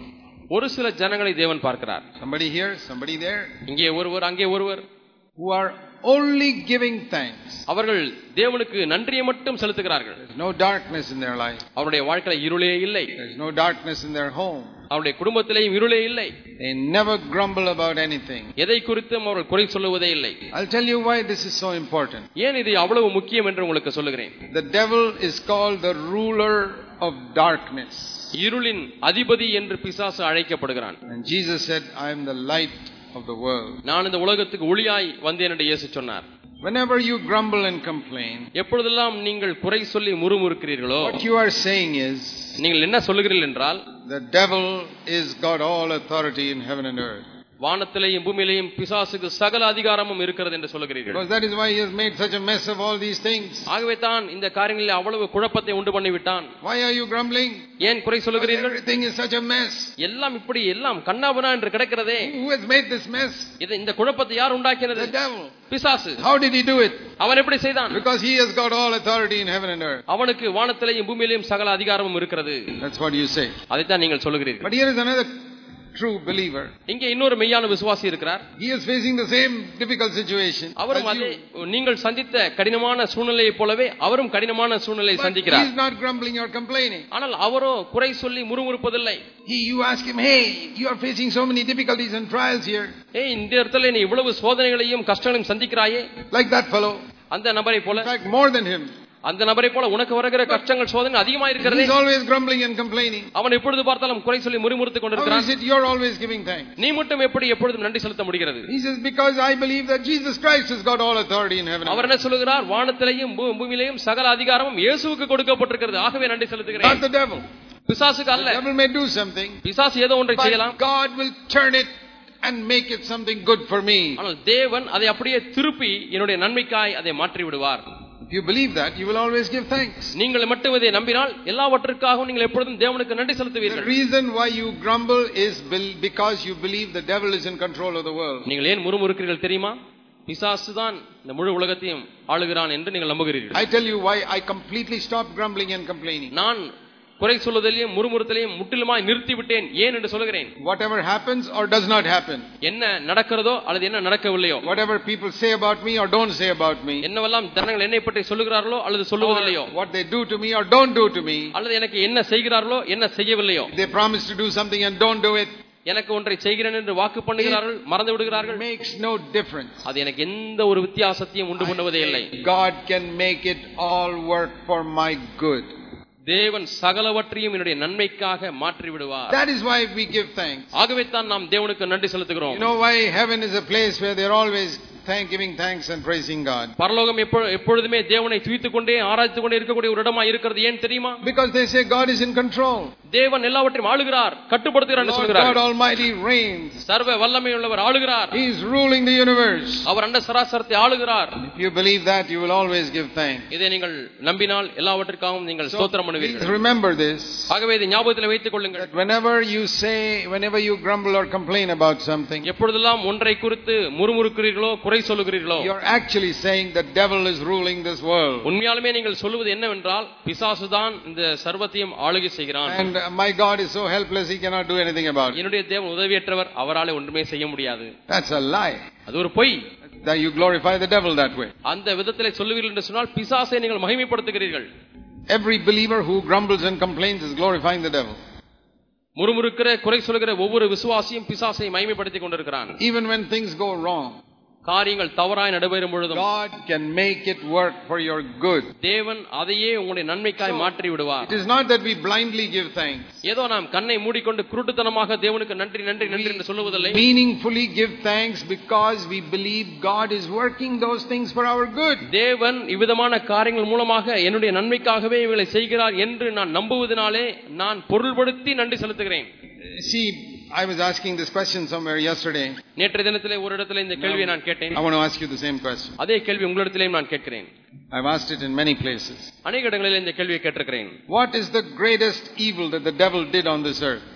ஒரு சில ஜனங்களை தேவன் பார்க்கிறார். Somebody here, somebody there. இங்கே ஒருவர் அங்கே ஒருவர். Who are only giving thanks. அவர்கள் தேவனுக்கு நன்றியை மட்டும் செலுத்துகிறார்கள். There is no darkness in their life. அவருடைய வாழ்க்கையில் இருளே இல்லை. There is no darkness in their home. அவருடைய குடும்பத்திலேயும் இருளே இல்லை. They never grumble about anything. எதை குறித்தும் அவர்கள் குறை சொல்லுவதே இல்லை. I'll tell you why this is so important. ஏன் இது அவ்வளவு முக்கியம் என்று உங்களுக்கு சொல்லுகிறேன். The devil is called the ruler of darkness. இருளின் அதிபதி என்று பிசாசு அழைக்கப்படுகிறான். And Jesus said, I am the light of the world. நான் இந்த உலகத்துக்கு ஒளியாய் வந்தேன் என்று இயேசு சொன்னார். Whenever you grumble and complain, எப்பொழுதெல்லாம் நீங்கள் குறை சொல்லி முறுமுறுக்கிறீர்களோ, what you are saying is, நீங்கள் என்ன சொல்லுகிறீர்கள் என்றால், the devil is got all authority in heaven and earth. வானத்திலேயும் பூமியிலேயும் பிசாசுக்கு சகல அதிகாரமும் இருக்கிறது என்று சொல்லுகிறீர்கள். Because that is why he has made such a mess of all these things. ஆகவே தான் இந்த காரியங்களில் அவ்வளவு குழப்பத்தை உண்டு பண்ணி விட்டான். Why are you grumbling? ஏன் குறை சொல்லுகிறீர்கள்? Everything is such a mess. எல்லாம் இப்படி எல்லாம் கண்ணாபுனா என்று கிடக்கிறதே. Who has made this mess? இது இந்த குழப்பத்தை யார் உண்டாக்கினது? The devil. பிசாசு. How did he do it? அவன் எப்படி செய்தான்? Because he has got all authority in heaven and earth. அவனுக்கு வானத்திலேயும் பூமியிலேயும் சகல அதிகாரமும் இருக்கிறது. That's what you say. அதைத்தான் நீங்கள் சொல்லுகிறீர்கள். But here is another true believer. இங்கே இன்னொரு மெய்யான விசுவாசி இருக்கிறார். He is facing the same difficult situation. அவரும் அதே நீங்கள் சந்தித்த கடினமான சூழ்நிலையைப் போலவே அவரும் கடினமான சூழ்நிலையை சந்திக்கிறார். He is not grumbling or complaining. ஆனால் அவரோ குறை சொல்லி முறுமுறுப்பதில்லை. He, you ask him, hey, you are facing so many difficulties and trials here. ஏய், இந்த இடத்துல நீ இவ்வளவு சோதனைகளையும் கஷ்டங்களையும் சந்திக்கிறாயே. Like that fellow. அந்த நபரை போல. In fact, more than him. அந்த நபரை போல உனக்கு வருகிற கஷ்டங்கள் சோதனை அதிகமாக இருக்கிறது. He is always grumbling and complaining. அவன் எப்பொழுது பார்த்தாலும் குறை சொல்லி முறுமுறுத்துக் கொண்டிருக்கிறான். How is it you are always giving thanks? நீ மட்டும் எப்படி எப்பொழுதும் நன்றி செலுத்த முடிகிறது? He says, because I believe that Jesus Christ has got all authority in heaven. அவர் என்ன சொல்கிறார்? வானத்திலேயும் பூமியிலேயும் சகல அதிகாரமும் இயேசுவுக்கு கொடுக்கப்பட்டிருக்கிறது. ஆகவே நன்றி செலுத்துகிறேன். Not the devil. பிசாசுக்கு அல்ல. The devil may do something. பிசாசு ஏதோ ஒன்றை செய்யலாம். But God will turn it and make it something good for me. ஆனால் தேவன் அதை அப்படியே திருப்பி என்னுடைய nன்மைக்காய் அதை மாற்றி விடுவார். If you believe that, you will always give thanks. நீங்கள் மட்டும் இதை நம்பினால் எல்லாவற்றிற்காகவும் நீங்கள் எப்பொழுதும் தேவனுக்கு நன்றி செலுத்துவீர்கள். The reason why you grumble is because you believe the devil is in control of the world. நீங்கள் ஏன் முறுமுறுக்கிறீர்கள் தெரியுமா? பிசாசு தான் இந்த முழு உலகத்தையும் ஆளுகிறான் என்று நீங்கள் நம்புகிறீர்கள். I tell you why I completely stopped grumbling and complaining. நான் குறை சொல்வதிலேயும் முறுமுறுத்தலையும் முற்றிலுமாய் நிறுத்தி விட்டேன். ஏன் என்று சொல்கிறேன். Whatever happens or does not happen. என்ன நடக்கிறதோ அல்லது என்ன நடக்கவில்லையோ. Whatever people say about me or don't say about me. என்னவெல்லாம் ஜனங்கள் என்னை பற்றி சொல்லுகிறார்களோ அல்லது சொல்லுவதில்லையோ. What they do to me or don't do to me. அல்லது எனக்கு என்ன செய்கிறார்களோ என்ன செய்யவில்லையோ. They promise to do something and don't do it. எனக்கு ஒன்றை செய்கிறேன் என்று வாக்கு பண்ணுகிறார்கள், மறந்து விடுகிறார்கள். Makes no difference. அது எனக்கு எந்த ஒரு வித்தியாசத்தையும் உண்டு பண்ணுவதே இல்லை. God can make it all work for my good. தேவன் சகலவற்றையும் என்னுடைய நன்மைக்காக மாற்றி விடுவார். That is why we give thanks. ஆகவே தான் நாம் தேவனுக்கு நன்றி செலுத்துகிறோம். You know why heaven is a place where they are always thank giving thanks and praising God. பரலோகம் எப்பொழுதுமே தேவனை துதித்துக் கொண்டே ஆராதித்துக் கொண்டே இருக்கக்கூடிய ஒரு இடமா இருக்கிறது. ஏன் தெரியுமா? Because they say God is in control. தேவன் எல்லாவற்றையும் ஆளுகிறார், கட்டுப்படுத்துகிறார் என்று சொல்கிறார். God Almighty reigns. சர்வ வல்லமையுள்ளவர் ஆளுகிறார். He is ruling the universe. அவர் அண்ட சராசரத்தை ஆளுகிறார். If you believe that, you will always give thanks. இதை நீங்கள் நம்பினால் எல்லாவற்றிற்காகவும் நீங்கள் ஸ்தோத்திரம் பண்ணுவீர்கள். Remember this. ஆகவே இதை ஞாபகத்தில் வைத்துக் கொள்ளுங்கள். Whenever you say, whenever you grumble or complain about something, எப்பொழுதெல்லாம் ஒன்றை குறித்து முறுமுறுக்கிறீர்களோ குறை சொல்லுகிறீர்களோ, you are actually saying the devil is ruling this world. உண்மையாலுமே நீங்கள் சொல்வது என்னவென்றால் பிசாசு தான் இந்த சர்வத்தையும் ஆளுகை செய்கிறான். And my God is so helpless he cannot do anything about it. என்னுடைய தேவன் உதவியற்றவர், அவராலே ஒன்றுமே செய்ய முடியாது. That's a lie. அது ஒரு பொய். That you glorify the devil that way. அந்த விதத்திலே சொல்லுவீர்கள் என்று சொன்னால் பிசாசை நீங்கள் மகிமைப்படுத்துகிறீர்கள். Every believer who grumbles and complains is glorifying the devil. முறுமுறுக்கிற குறை சொல்லுகிற ஒவ்வொரு விசுவாசியும் பிசாசை மகிமைப்படுத்திக் கொண்டிருக்கிறான். Even when things go wrong, காரியங்கள் தவறாய் நடைபெறும் பொழுதும் God can make it work for your good. தேவன் அதையே உங்களுடைய நன்மைக்காய் மாற்றி விடுவார். It is not that we blindly give thanks. ஏதோ நாம் கண்ணை மூடிக்கொண்டு குருட்டுத்தனமாக தேவனுக்கு நன்றி நன்றி நன்றி என்று சொல்லுவதில்லை. Meaningfully give thanks because we believe God is working those things for our good. தேவன் இவ்விதமான காரியங்கள் மூலமாக என்னுடைய நன்மைக்காகவே இவளை செய்கிறார் என்று நான் நம்புவதனாலே நான் பொருள்படுத்தி நன்றி செலுத்துகிறேன். See, I was asking this question somewhere yesterday. நேற்றைய தினத்திலே ஒரு இடத்திலே இந்த கேள்வியை நான் கேட்டேன். I want to ask you the same question. அதே கேள்வி உங்களிடத்திலேயும் நான் கேட்கிறேன். I've asked it in many places. அநேக இடங்களில் இந்த கேள்வியை கேட்டிருக்கிறேன். What is the greatest evil that the devil did on this earth?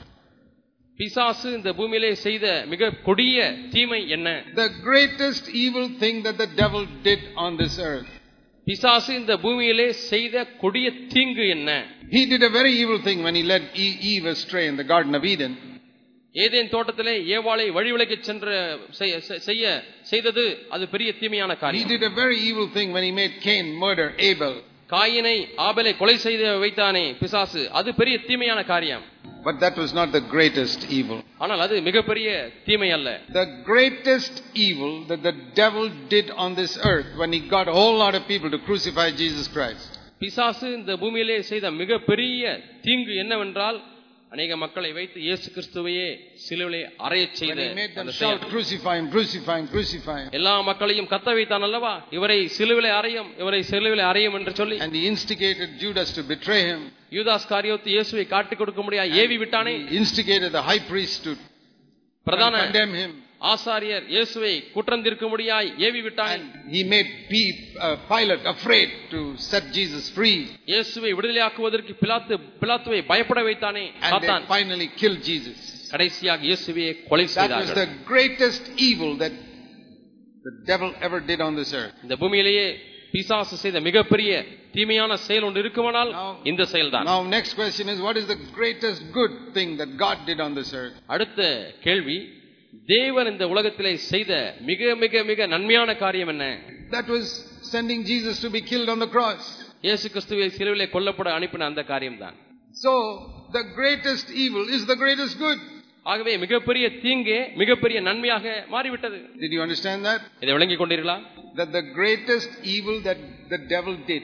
பிசாசு இந்த பூமியிலே செய்த மிக கொடிய தீமை என்ன? The greatest evil thing that the devil did on this earth. பிசாசு இந்த பூமியிலே செய்த கொடிய தீங்கு என்ன? He did a very evil thing when he led Eve astray in the Garden of Eden. ஏதேன் தோட்டத்திலே ஏவாளை வழிவிலக்கி சென்ற செய்ய செய்தது அது பெரிய தீமையான காரியம். He did a very evil thing when he made Cain murder Abel. காயினை ஆபேலை கொலை செய்து வைத்தானே பிசாசு, அது பெரிய தீமையான காரியம். But that was not the greatest evil. ஆனால் அது மிகப்பெரிய தீமை அல்ல. The greatest evil that the devil did on this earth when he got a whole lot of people to crucify Jesus Christ. பிசாசு இந்த பூமியிலே செய்த மிகப்பெரிய தீங்கு என்னவென்றால் அநேக மக்களை வைத்து இயேசு கிறிஸ்துவையே சிலுவையிலே அறையச் செய்த அந்த செயல். Crucify him, crucify him, crucify him. எல்லா மக்களையும் கத்த வைத்தான் அல்லவா, இவரை சிலுவையிலே அறையும், இவரை சிலுவையிலே அறையும் என்று சொல்லி. And he instigated Judas to betray him. யூதாஸ் காரியோத்து இயேசுவை காட்டிக் கொடுக்க முடியாது ஏவி விட்டானே. He instigated the high priest to பிரதான condemn him. ஆசாரியர் இயேசுவை குற்றம் தீர்க்க முடியாது ஏவி விட்டான். He made Pilate afraid to set Jesus free. இயேசுவை விடுதலையாக்குவதற்கு பிலாத்து பிலாத்துவை பயப்பட வைத்தானே. And they finally killed Jesus. கடைசியாக இயேசுவை கொலை செய்தார்கள். That was the greatest evil that the devil ever did on this earth. இந்த பூமியிலேயே பிசாசு செய்த மிகப்பெரிய தீமையான செயல் ஒன்று இருக்குமானால் இந்த செயல்தான். Now next question is, what is the greatest good thing that God did on this earth? அடுத்த கேள்வி, தேவன் இந்த உலகத்திலே செய்த மிக மிக மிக நன்மையான காரியம் என்ன? That was sending Jesus to be killed on the cross. இயேசு கிறிஸ்துவை சிலுவையிலே கொல்லப்பட அனுப்பின அந்த காரியம்தான். So the greatest evil is the greatest good. ஆகவே மிகப்பெரிய தீங்கே மிகப்பெரிய நன்மையாக மாறிவிட்டது. Did you understand that? இதை விளங்கிக் கொண்டீர்களா? That the greatest evil that the devil did,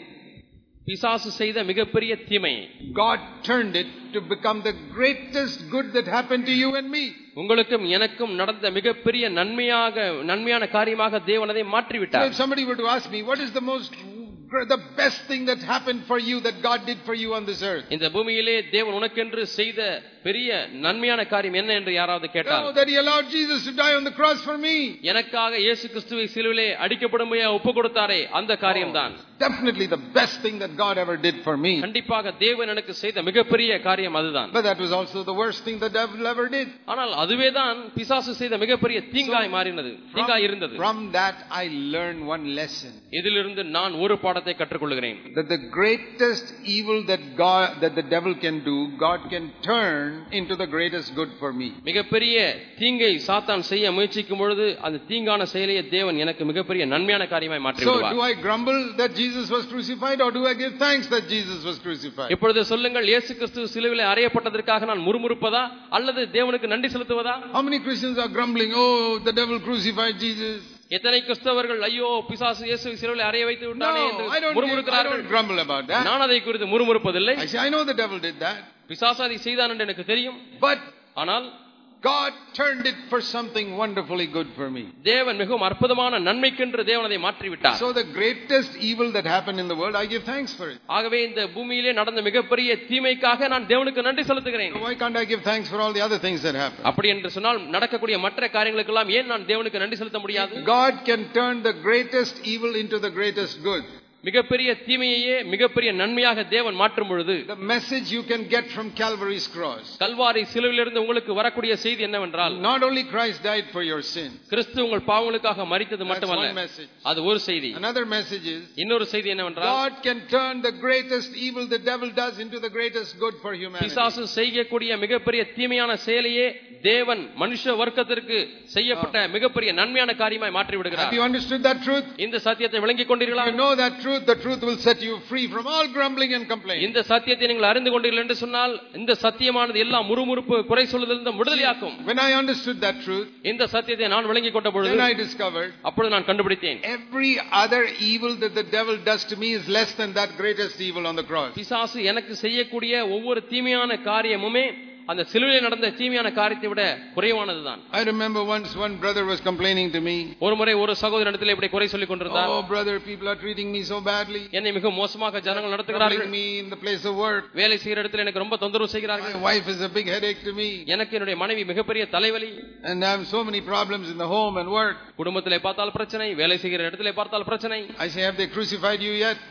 பிசாசு செய்த மிகப்பெரிய தீமை, God turned it to become the greatest good that happened to you and me. உங்களுக்கும் எனக்கும் நடந்த மிகப்பெரிய நன்மையாக நன்மையான காரியமாக தேவன் அதை மாற்றி விட்டார். So if somebody were to ask me, what is the most the best thing that happened for you, that God did for you on this earth? இந்த பூமியிலே தேவன் உனக்கென்று செய்த பெரிய நன்மையான காரியம் என்ன என்று யாராவது கேட்டால், no, that he allowed Jesus to die on the cross for me. எனக்காக இயேசு கிறிஸ்துவை சிலுவையிலே அடிக்கப்படும்படியாக ஒப்பு கொடுத்தாரே அந்த காரியம்தான். Definitely the best thing that God ever did for me. கண்டிப்பாக தேவன் எனக்கு செய்த மிகப்பெரிய காரியம் அதுதான். But that was also the worst thing the devil ever did. ஆனால் அதுவேதான் பிசாசு செய்த மிகப்பெரிய தீங்காய் மாறினது, தீங்காய் இருந்தது. From that I learned one lesson. இதிலிருந்து நான் ஒரு பாடத்தை கற்றுக்கொள்கிறேன். That the greatest evil that God that the devil can do, God can turn into the greatest good for me. மிகப்பெரிய தீங்கை சாத்தான் செய்ய முயற்சிக்கும் பொழுது அந்த தீங்கான செயலை தேவன் எனக்கு மிகப்பெரிய நன்மையான காரியமாய் மாற்றி விடுவார். So do I grumble that Jesus was crucified, or do I give thanks that Jesus was crucified? இப்பொழுது சொல்லுங்கள், இயேசு கிறிஸ்து சிலுவையிலே அறையப்பட்டதற்காக நான் முறுமுறுப்பதா அல்லது தேவனுக்கு நன்றி செலுத்துவதா? How many Christians are grumbling, oh the devil crucified Jesus? எத்தனை கிறிஸ்தவர்கள் ஐயோ பிசாசு இயேசுவை சிலுவையிலே அறைய வைத்து விட்டானே என்று முறுமுறுக்கிறார்கள். I don't grumble about that. நான் அதை குறித்து முறுமுறுப்பதில்லை. I say I know the devil did that. பிசாசு அதை செய்தான் என்று எனக்கு தெரியும். But ஆனால் God turned it for something wonderfully good for me. தேவன் மிகவும் அற்புதமான நன்மைக்கென்று தேவன் அதை மாற்றி விட்டார். So the greatest evil that happened in the world, I give thanks for it. ஆகவே இந்த பூமியிலே நடந்த மிகப்பெரிய தீமைக்காக நான் தேவனுக்கு நன்றி செலுத்துகிறேன். Why can't I give thanks for all the other things that happen? அப்படி என்று சொன்னால் நடக்கக்கூடிய மற்ற காரியங்களுக்கெல்லாம் ஏன் நான் தேவனுக்கு நன்றி செலுத்த முடியாது? God can turn the greatest evil into the greatest good. மிகப்பெரிய தீமையையே மிகப்பெரிய நன்மையாக தேவன் மாற்றும் பொழுது, the message you can get from Calvary's cross, Kalvari சிலுவையிலிருந்து உங்களுக்கு வரக்கூடிய செய்தி என்னவென்றால், not only Christ died for your sin, கிறிஸ்து உங்கள் பாவங்களுக்காக மரித்தது மட்டுமல்ல, அது ஒரு செய்தி. Another message is, இன்னொரு செய்தி என்னவென்றால், God can turn the greatest evil the devil does into the greatest good for humanity. பிசாசு செய்யக்கூடிய மிகப்பெரிய தீமையான செயலையே தேவன் மனுஷ வர்க்கத்திற்கு செய்யப்பட்ட மிகப்பெரிய நன்மையான காரியமாய் மாற்றி விடுகிறார். Have you understood that truth? இந்த சத்தியத்தை விளங்கிக் கொண்டீர்களா? You know that truth, the truth will set you free from all grumbling and complaining. இந்த சத்தியத்தை நீங்கள் அறிந்து கொண்டீர்கள் என்று சொன்னால் இந்த சத்தியமானது எல்லா முறுமுறுப்பு குறை சொல்லுதலிலிருந்து விடுதலையாக்கும். When I understood that truth, இந்த சத்தியத்தை நான் விளங்கிக் கொண்ட பொழுது, then I discovered, அப்பொழுது நான் கண்டுபிடித்தேன், every other evil that the devil does to me is less than that greatest evil on the cross. பிசாசு எனக்கு செய்யக்கூடிய ஒவ்வொரு தீமையான காரியமுமே அந்த சிலுவையில் நடந்த தீமையான காரியத்தை விட குறைவானதுதான். I remember once one brother was complaining to me. ஒரு முறை ஒரு சகோதரனிடத்தில் இப்படி குறை சொல்லிக் கொண்டிருந்தார். Oh brother, people are treating me so badly. என்னை மிக மோசமாக ஜனங்கள் நடத்துகிறார்கள். me in the place of work. வேலை செய்கிற இடத்தில் எனக்கு ரொம்ப தொந்தரவு செய்கிறார்கள். My wife is a big headache to me. எனக்கு என்னுடைய மனைவி மிகப்பெரிய தலைவலி. And I have so many problems in the home and work. குடும்பத்திலே பார்த்தால் பிரச்சனை, வேலை செய்கிற இடத்திலே பார்த்தால் பிரச்சனை. I say, have they crucified you yet?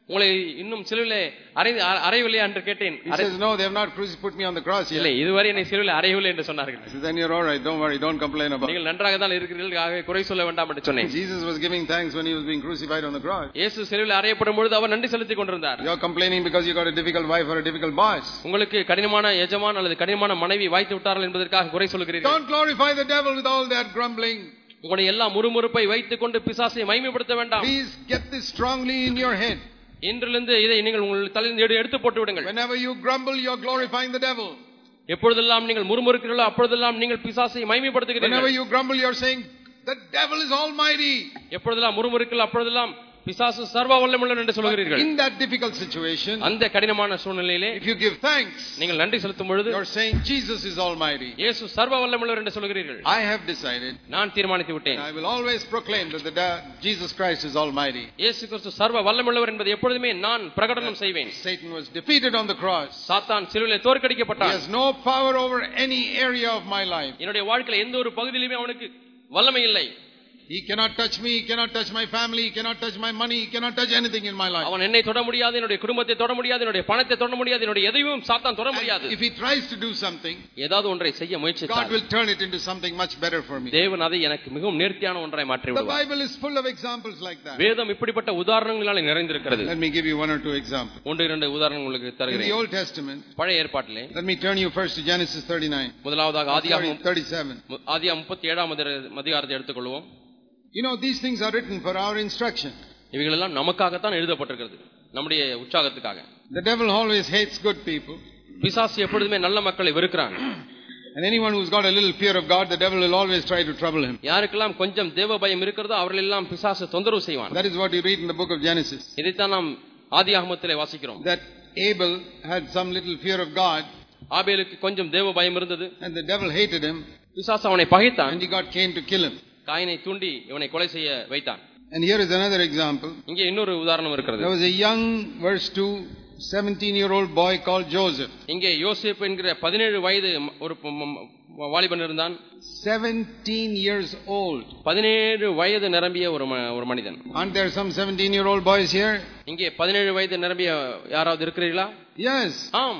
உங்களை இன்னும் சிலுவையிலே அறையவில்லையா என்று கேட்டேன். He says, no, they have not put me on the cross yet. இல்லை, இதுவரை என்னை சிலுவையில் அறையவில்லை என்று சொன்னார்கள். I said, then you're all right, don't worry, don't complain about it. நீங்கள் நன்றாக தான் இருக்கிறீர்கள், ஆகவே குறை சொல்ல வேண்டாம் என்று சொன்னேன். Jesus was giving thanks when he was being crucified on the cross. இயேசு சிலுவையில் அறையப்படும் பொழுது அவர் நன்றி செலுத்திக் கொண்டிருந்தார். You're complaining because you got a difficult wife or a difficult boss. உங்களுக்கு கடினமான எஜமான் அல்லது கடினமான மனைவி வாய்த்து விட்டார்கள் என்பதற்காக குறை சொல்கிறீர்கள். Don't glorify the devil with all that grumbling. உங்களுடைய எல்லா முறுமுறுப்பை வைத்துக் கொண்டு பிசாசை மகிமைப்படுத்த வேண்டாம். Please get this strongly in your head. இன்றிலிருந்து இதை நீங்கள் உங்கள் தலையில் எடுத்து போட்டு விடுங்கள். Whenever you grumble, you're glorifying the devil. எப்பொழுதெல்லாம் நீங்கள் முறுமுறுக்கிறீர்களோ அப்பொழுதெல்லாம் நீங்கள் பிசாசை மகிமைப்படுத்துகிறீர்கள். Whenever you grumble, you're saying the devil is almighty. எப்பொழுதெல்லாம் முறுமுறுக்கிறீர்களோ அப்பொழுதெல்லாம் பிசாசு சர்வ வல்லமையுள்ளவன் என்று சொல்கிறீர்கள். In that difficult situation, அந்த கடினமான சூழ்நிலையிலே if you give thanks, நீங்கள் நன்றி செலுத்தும் பொழுது you're saying Jesus is almighty. இயேசு சர்வ வல்லமையுள்ளவர் என்று சொல்கிறீர்கள். I have decided, நான் தீர்மானித்து விட்டேன், I will always proclaim that the Jesus Christ is almighty. இயேசு கிறிஸ்து சர்வ வல்லமையுள்ளவர் என்பதை எப்பொழுதுமே நான் பிரகடனம் செய்வேன். Satan was defeated on the cross. சாத்தான் சிலுவையிலே தோற்கடிக்கப்பட்டான். He has no power over any area of my life. என்னுடைய வாழ்க்கையில எந்த ஒரு பகுதியிலுமே அவனுக்கு வல்லமை இல்லை. He cannot touch me, he cannot touch my family, he cannot touch my money, he cannot touch anything in my life. அவன் என்னை தொட முடியாது, என்னுடைய குடும்பத்தை தொட முடியாது, என்னுடைய பணத்தை தொட முடியாது, என்னுடைய எதையும் சாத்தான் தொட முடியாது. If he tries to do something, ஏதாவது ஒன்றை செய்ய முயற்சித்தால் God will turn it into something much better for me. தேவன் அதை எனக்கு மிகவும் நேர்த்தியான ஒன்றை மாற்றி விடுவார். The Bible is full of examples like that. வேதம் இப்படிப்பட்ட உதாரணங்களால் நிறைந்திருக்கிறது. Let me give you one or two examples. ஒன்று இரண்டு உதாரணங்கள் உங்களுக்கு தருகிறேன். In the Old Testament, பழைய ஏற்பாட்டிலே, let me turn you first to Genesis thirty-nine. முதலாவதாக ஆதியாகமம் thirty-seven. ஆதியாகமம் முப்பத்தி ஏழாம் அதிகாரத்தை எடுத்துக்கொள்வோம். You know, these things are written for our instruction. இவைகள் எல்லாம் நமக்காகத்தான் எழுதப்பட்டிருக்கிறது, நம்முடைய உற்சாகத்துக்காக. The devil always hates good people. பிசாசு எப்பொழுதுமே நல்ல மக்களை வெறுக்கிறான். And anyone who's got a little fear of God, the devil will always try to trouble him. யாருக்கெல்லாம் கொஞ்சம் தேவ பயம் இருக்கிறதோ அவர்கள் எல்லாம் பிசாசு தொந்தரவு செய்வான். That is what you read in the book of Genesis. இதைத்தான் நாம் ஆதியாகமத்திலே வாசிக்கிறோம். That Abel had some little fear of God. ஆபேலுக்கு கொஞ்சம் தேவ பயம் இருந்தது. And the devil hated him. பிசாசு அவனை பகைத்தான். And he got Cain to kill him. காயினை தூண்டி இவனை கொலை செய்ய வைத்தான். And here is another example. இங்கே இன்னொரு உதாரணம் இருக்கிறது. There was a young, verse two, seventeen year old boy called Joseph. இங்கே யோசேப் என்கிற பதினேழு வயது ஒரு வாலிபன் இருந்தான். seventeen years old. பதினேழு வயது நிரம்பிய ஒரு ஒரு மனிதன். Aren't there some seventeen year old boys here? இங்கே பதினேழு வயது நிரம்பிய யாராவது இருக்கிறீர்களா? Yes. ஆம்.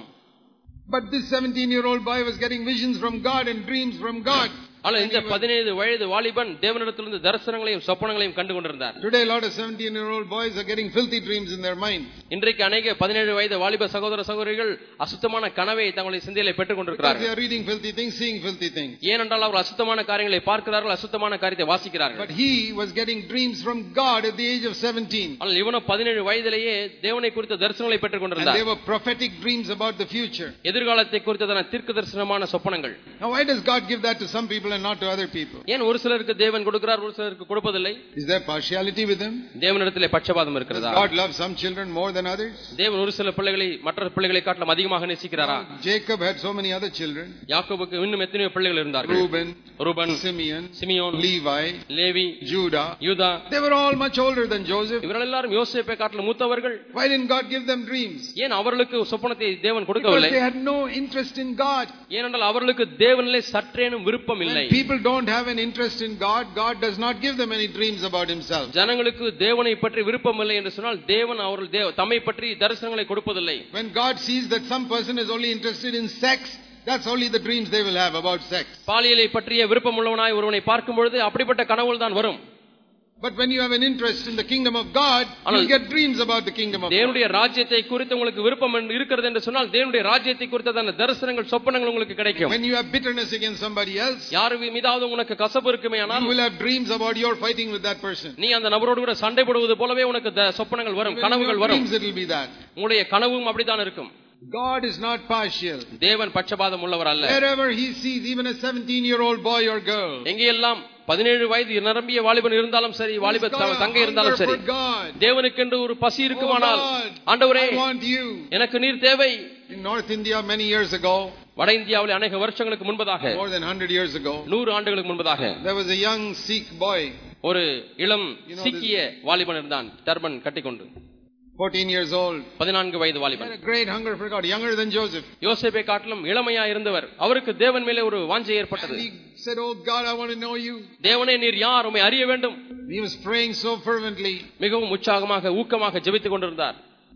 But this seventeen year old boy was getting visions from God and dreams from God. ஆனா இந்த பதினேழு வயது வாலிபன் தேவனிடத்திலிருந்து தரிசனங்களையும் சொப்பனங்களையும் கண்டு கொண்டிருந்தார். Today a lot of seventeen year old boys are getting filthy dreams in their mind. இன்றைக்கு अनेक பதினேழு வயது வாலிப சகோதர சகோதரிகள் அசுத்தமான கனவை தங்களுடைய சிந்தையிலே பெற்றுக் கொண்டிருக்கிறார்கள். They are reading filthy things, seeing filthy things. ஏனென்றால் அவர்கள் அசுத்தமான காரியங்களை பார்க்கிறார்கள், அசுத்தமான காரியத்தை வாசிக்கிறார்கள். But he was getting dreams from God at the age of seventeen. ஆனால் இவனோ பதினேழு வயதிலேயே தேவனை குறித்த தரிசனங்களை பெற்றுக் கொண்டிருந்தார். And they were prophetic dreams about the future. எதிர்காலத்தை குறித்ததான தீர்க்கதரிசனமான சொப்பனங்கள். Now why does God give that to some people and not to other people? ஏன் ஒரு சிலருக்கு தேவன் கொடுக்கிறார், ஒரு சிலருக்கு கொடுப்பதில்லை? Is there partiality with him? தேவனிடத்திலே பட்சபாதம் இருக்கிறதா? God loves some children more than others? தேவன் ஒரு சில பிள்ளைகளை மற்ற பிள்ளைகளை காட்டிலும் அதிகமாக நேசிக்கிறாரா? Jacob had so many other children. யாக்கோபுக்கு இன்னும் எத்தனையோ பிள்ளைகள் இருந்தார்கள். Reuben, ரூபன், Simeon, சிமியோன், Levi, லேவி, Judah. யூதா. They were all much older than Joseph. இவர்கள் எல்லாரும் யோசேப்பை காட்டிலும் மூத்தவர்கள். Why didn't God give them dreams? ஏன் அவர்களுக்கு சொப்பனத்தை தேவன் Because கொடுக்கவில்லை? they had no interest in God. ஏனென்றால் அவர்களுக்கு தேவனிலே சற்றேனும் விருப்பம் இல்லை. When people don't have an interest in God, God does not give them any dreams about himself. ஜனங்களுக்கு தேவனை பற்றி விருப்பம் இல்லை என்று சொன்னால் தேவன் அவர்கள் தம்மை பற்றி தரிசனங்களை கொடுப்பதில்லை. When God sees that some person is only interested in sex, that's only the dreams they will have about sex. பாலியலை பற்றிய விருப்பம் உள்ளவனாய் ஒருவனை பார்க்கும் பொழுது அப்படிப்பட்ட கனவுகள் தான் வரும். But when you have an interest in the kingdom of God, you get dreams about the kingdom of God. தேவனுடைய ராஜ்யத்தை குறித்து உங்களுக்கு விருப்பம் இருக்கிறது என்று சொன்னால் தேவனுடைய ராஜ்யத்தை குறித்ததான தரிசனங்கள் சொப்பனங்கள் உங்களுக்கு கிடைக்கும். When you have bitterness against somebody else, யார் மீதாவது உங்களுக்கு கசப்பு இருக்குமேயானால் you will have dreams about your fighting with that person. நீ அந்த நபரோடு கூட சண்டை போடுவது போலவே உனக்கு சொப்பனங்கள் வரும், கனவுகள் வரும். Dreams it will be that. உங்களுடைய கனவும் அப்படிதான் இருக்கும். God is not partial. தேவன் பட்சபாதம் உள்ளவர் அல்ல. Wherever he sees even a seventeen year old boy or girl, எங்கெல்லாம் பதினேழு வயது நிரம்பிய வாலிபன் இருந்தாலும் சரி, வாலிப தங்கை இருந்தாலும் சரி, தேவனுக்கென்று ஒரு பசி இருக்குமானால், ஆண்டவரே எனக்கு நீர் தேவை. In North India many years ago, வட இந்தியாவில் அநேக வருஷங்களுக்கு முன்பதாக, more than one hundred years ago, நூறு ஆண்டுகளுக்கு முன்பதாக, there was a young Sikh boy. ஒரு இளம் சீக்கிய வாலிபன் இருந்தான், டர்பன் கட்டிக்கொண்டு. fourteen years old, பதினான்கு வயது வாலிபன். a great hunger for God, younger than Joseph. யோசேப்பை காட்டிலும் இளமையா இருந்தவர். அவருக்கு தேவன் மேலே ஒரு வாஞ்சை ஏற்பட்டது. He said, "Oh God, I want to know you." தேவனே நீர் யார், உம்மை அறிய வேண்டும். He was praying so fervently. மிகவும் உற்சாகமாக ஊக்கமாக ஜெபித்துக் கொண்டிருந்தார்.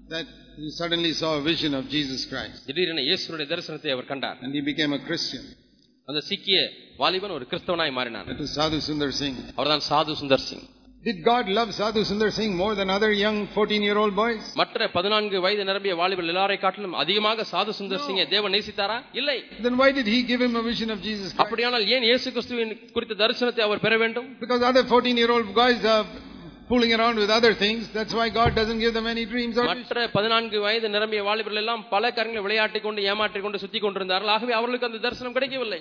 that he suddenly saw a vision of Jesus Christ. திடீரென இயேசுவுடைய தரிசனத்தை அவர் கண்டார். And he became a Christian. அந்த சீக்கிய வாலிபன் ஒரு கிறிஸ்தவனாய் மாறினான். That was Sadhu Sundar Singh. அவர்தான் சாது Sundar Singh. Did God love Sadhu Sundar Singh more than other young fourteen-year-old boys? மற்ற பதினான்கு வயது நிரம்பிய வாலிபர்கள் எல்லாரை காட்டிலும் அதிகமாக சாது சுந்தர் சிங்கை தேவன் நேசித்தாரா? இல்லை. Then why did he give him a vision of Jesus Christ? அப்படியானால் ஏன் இயேசு கிறிஸ்துவின் குறித்த தரிசனத்தை அவர் பெற வேண்டும்? Because other fourteen-year-old guys are fooling around with other things. That's why God doesn't give them any dreams or visions. மற்ற பதினான்கு வயது நிரம்பிய வாலிபர்கள் எல்லாம் பல காரியங்களை விளையாட்டிக் கொண்டு ஏமாற்றிக் கொண்டு சுத்தி கொண்டிருந்தார்கள். ஆகவே அவர்களுக்கு அந்த தரிசனம் கிடைக்கவில்லை.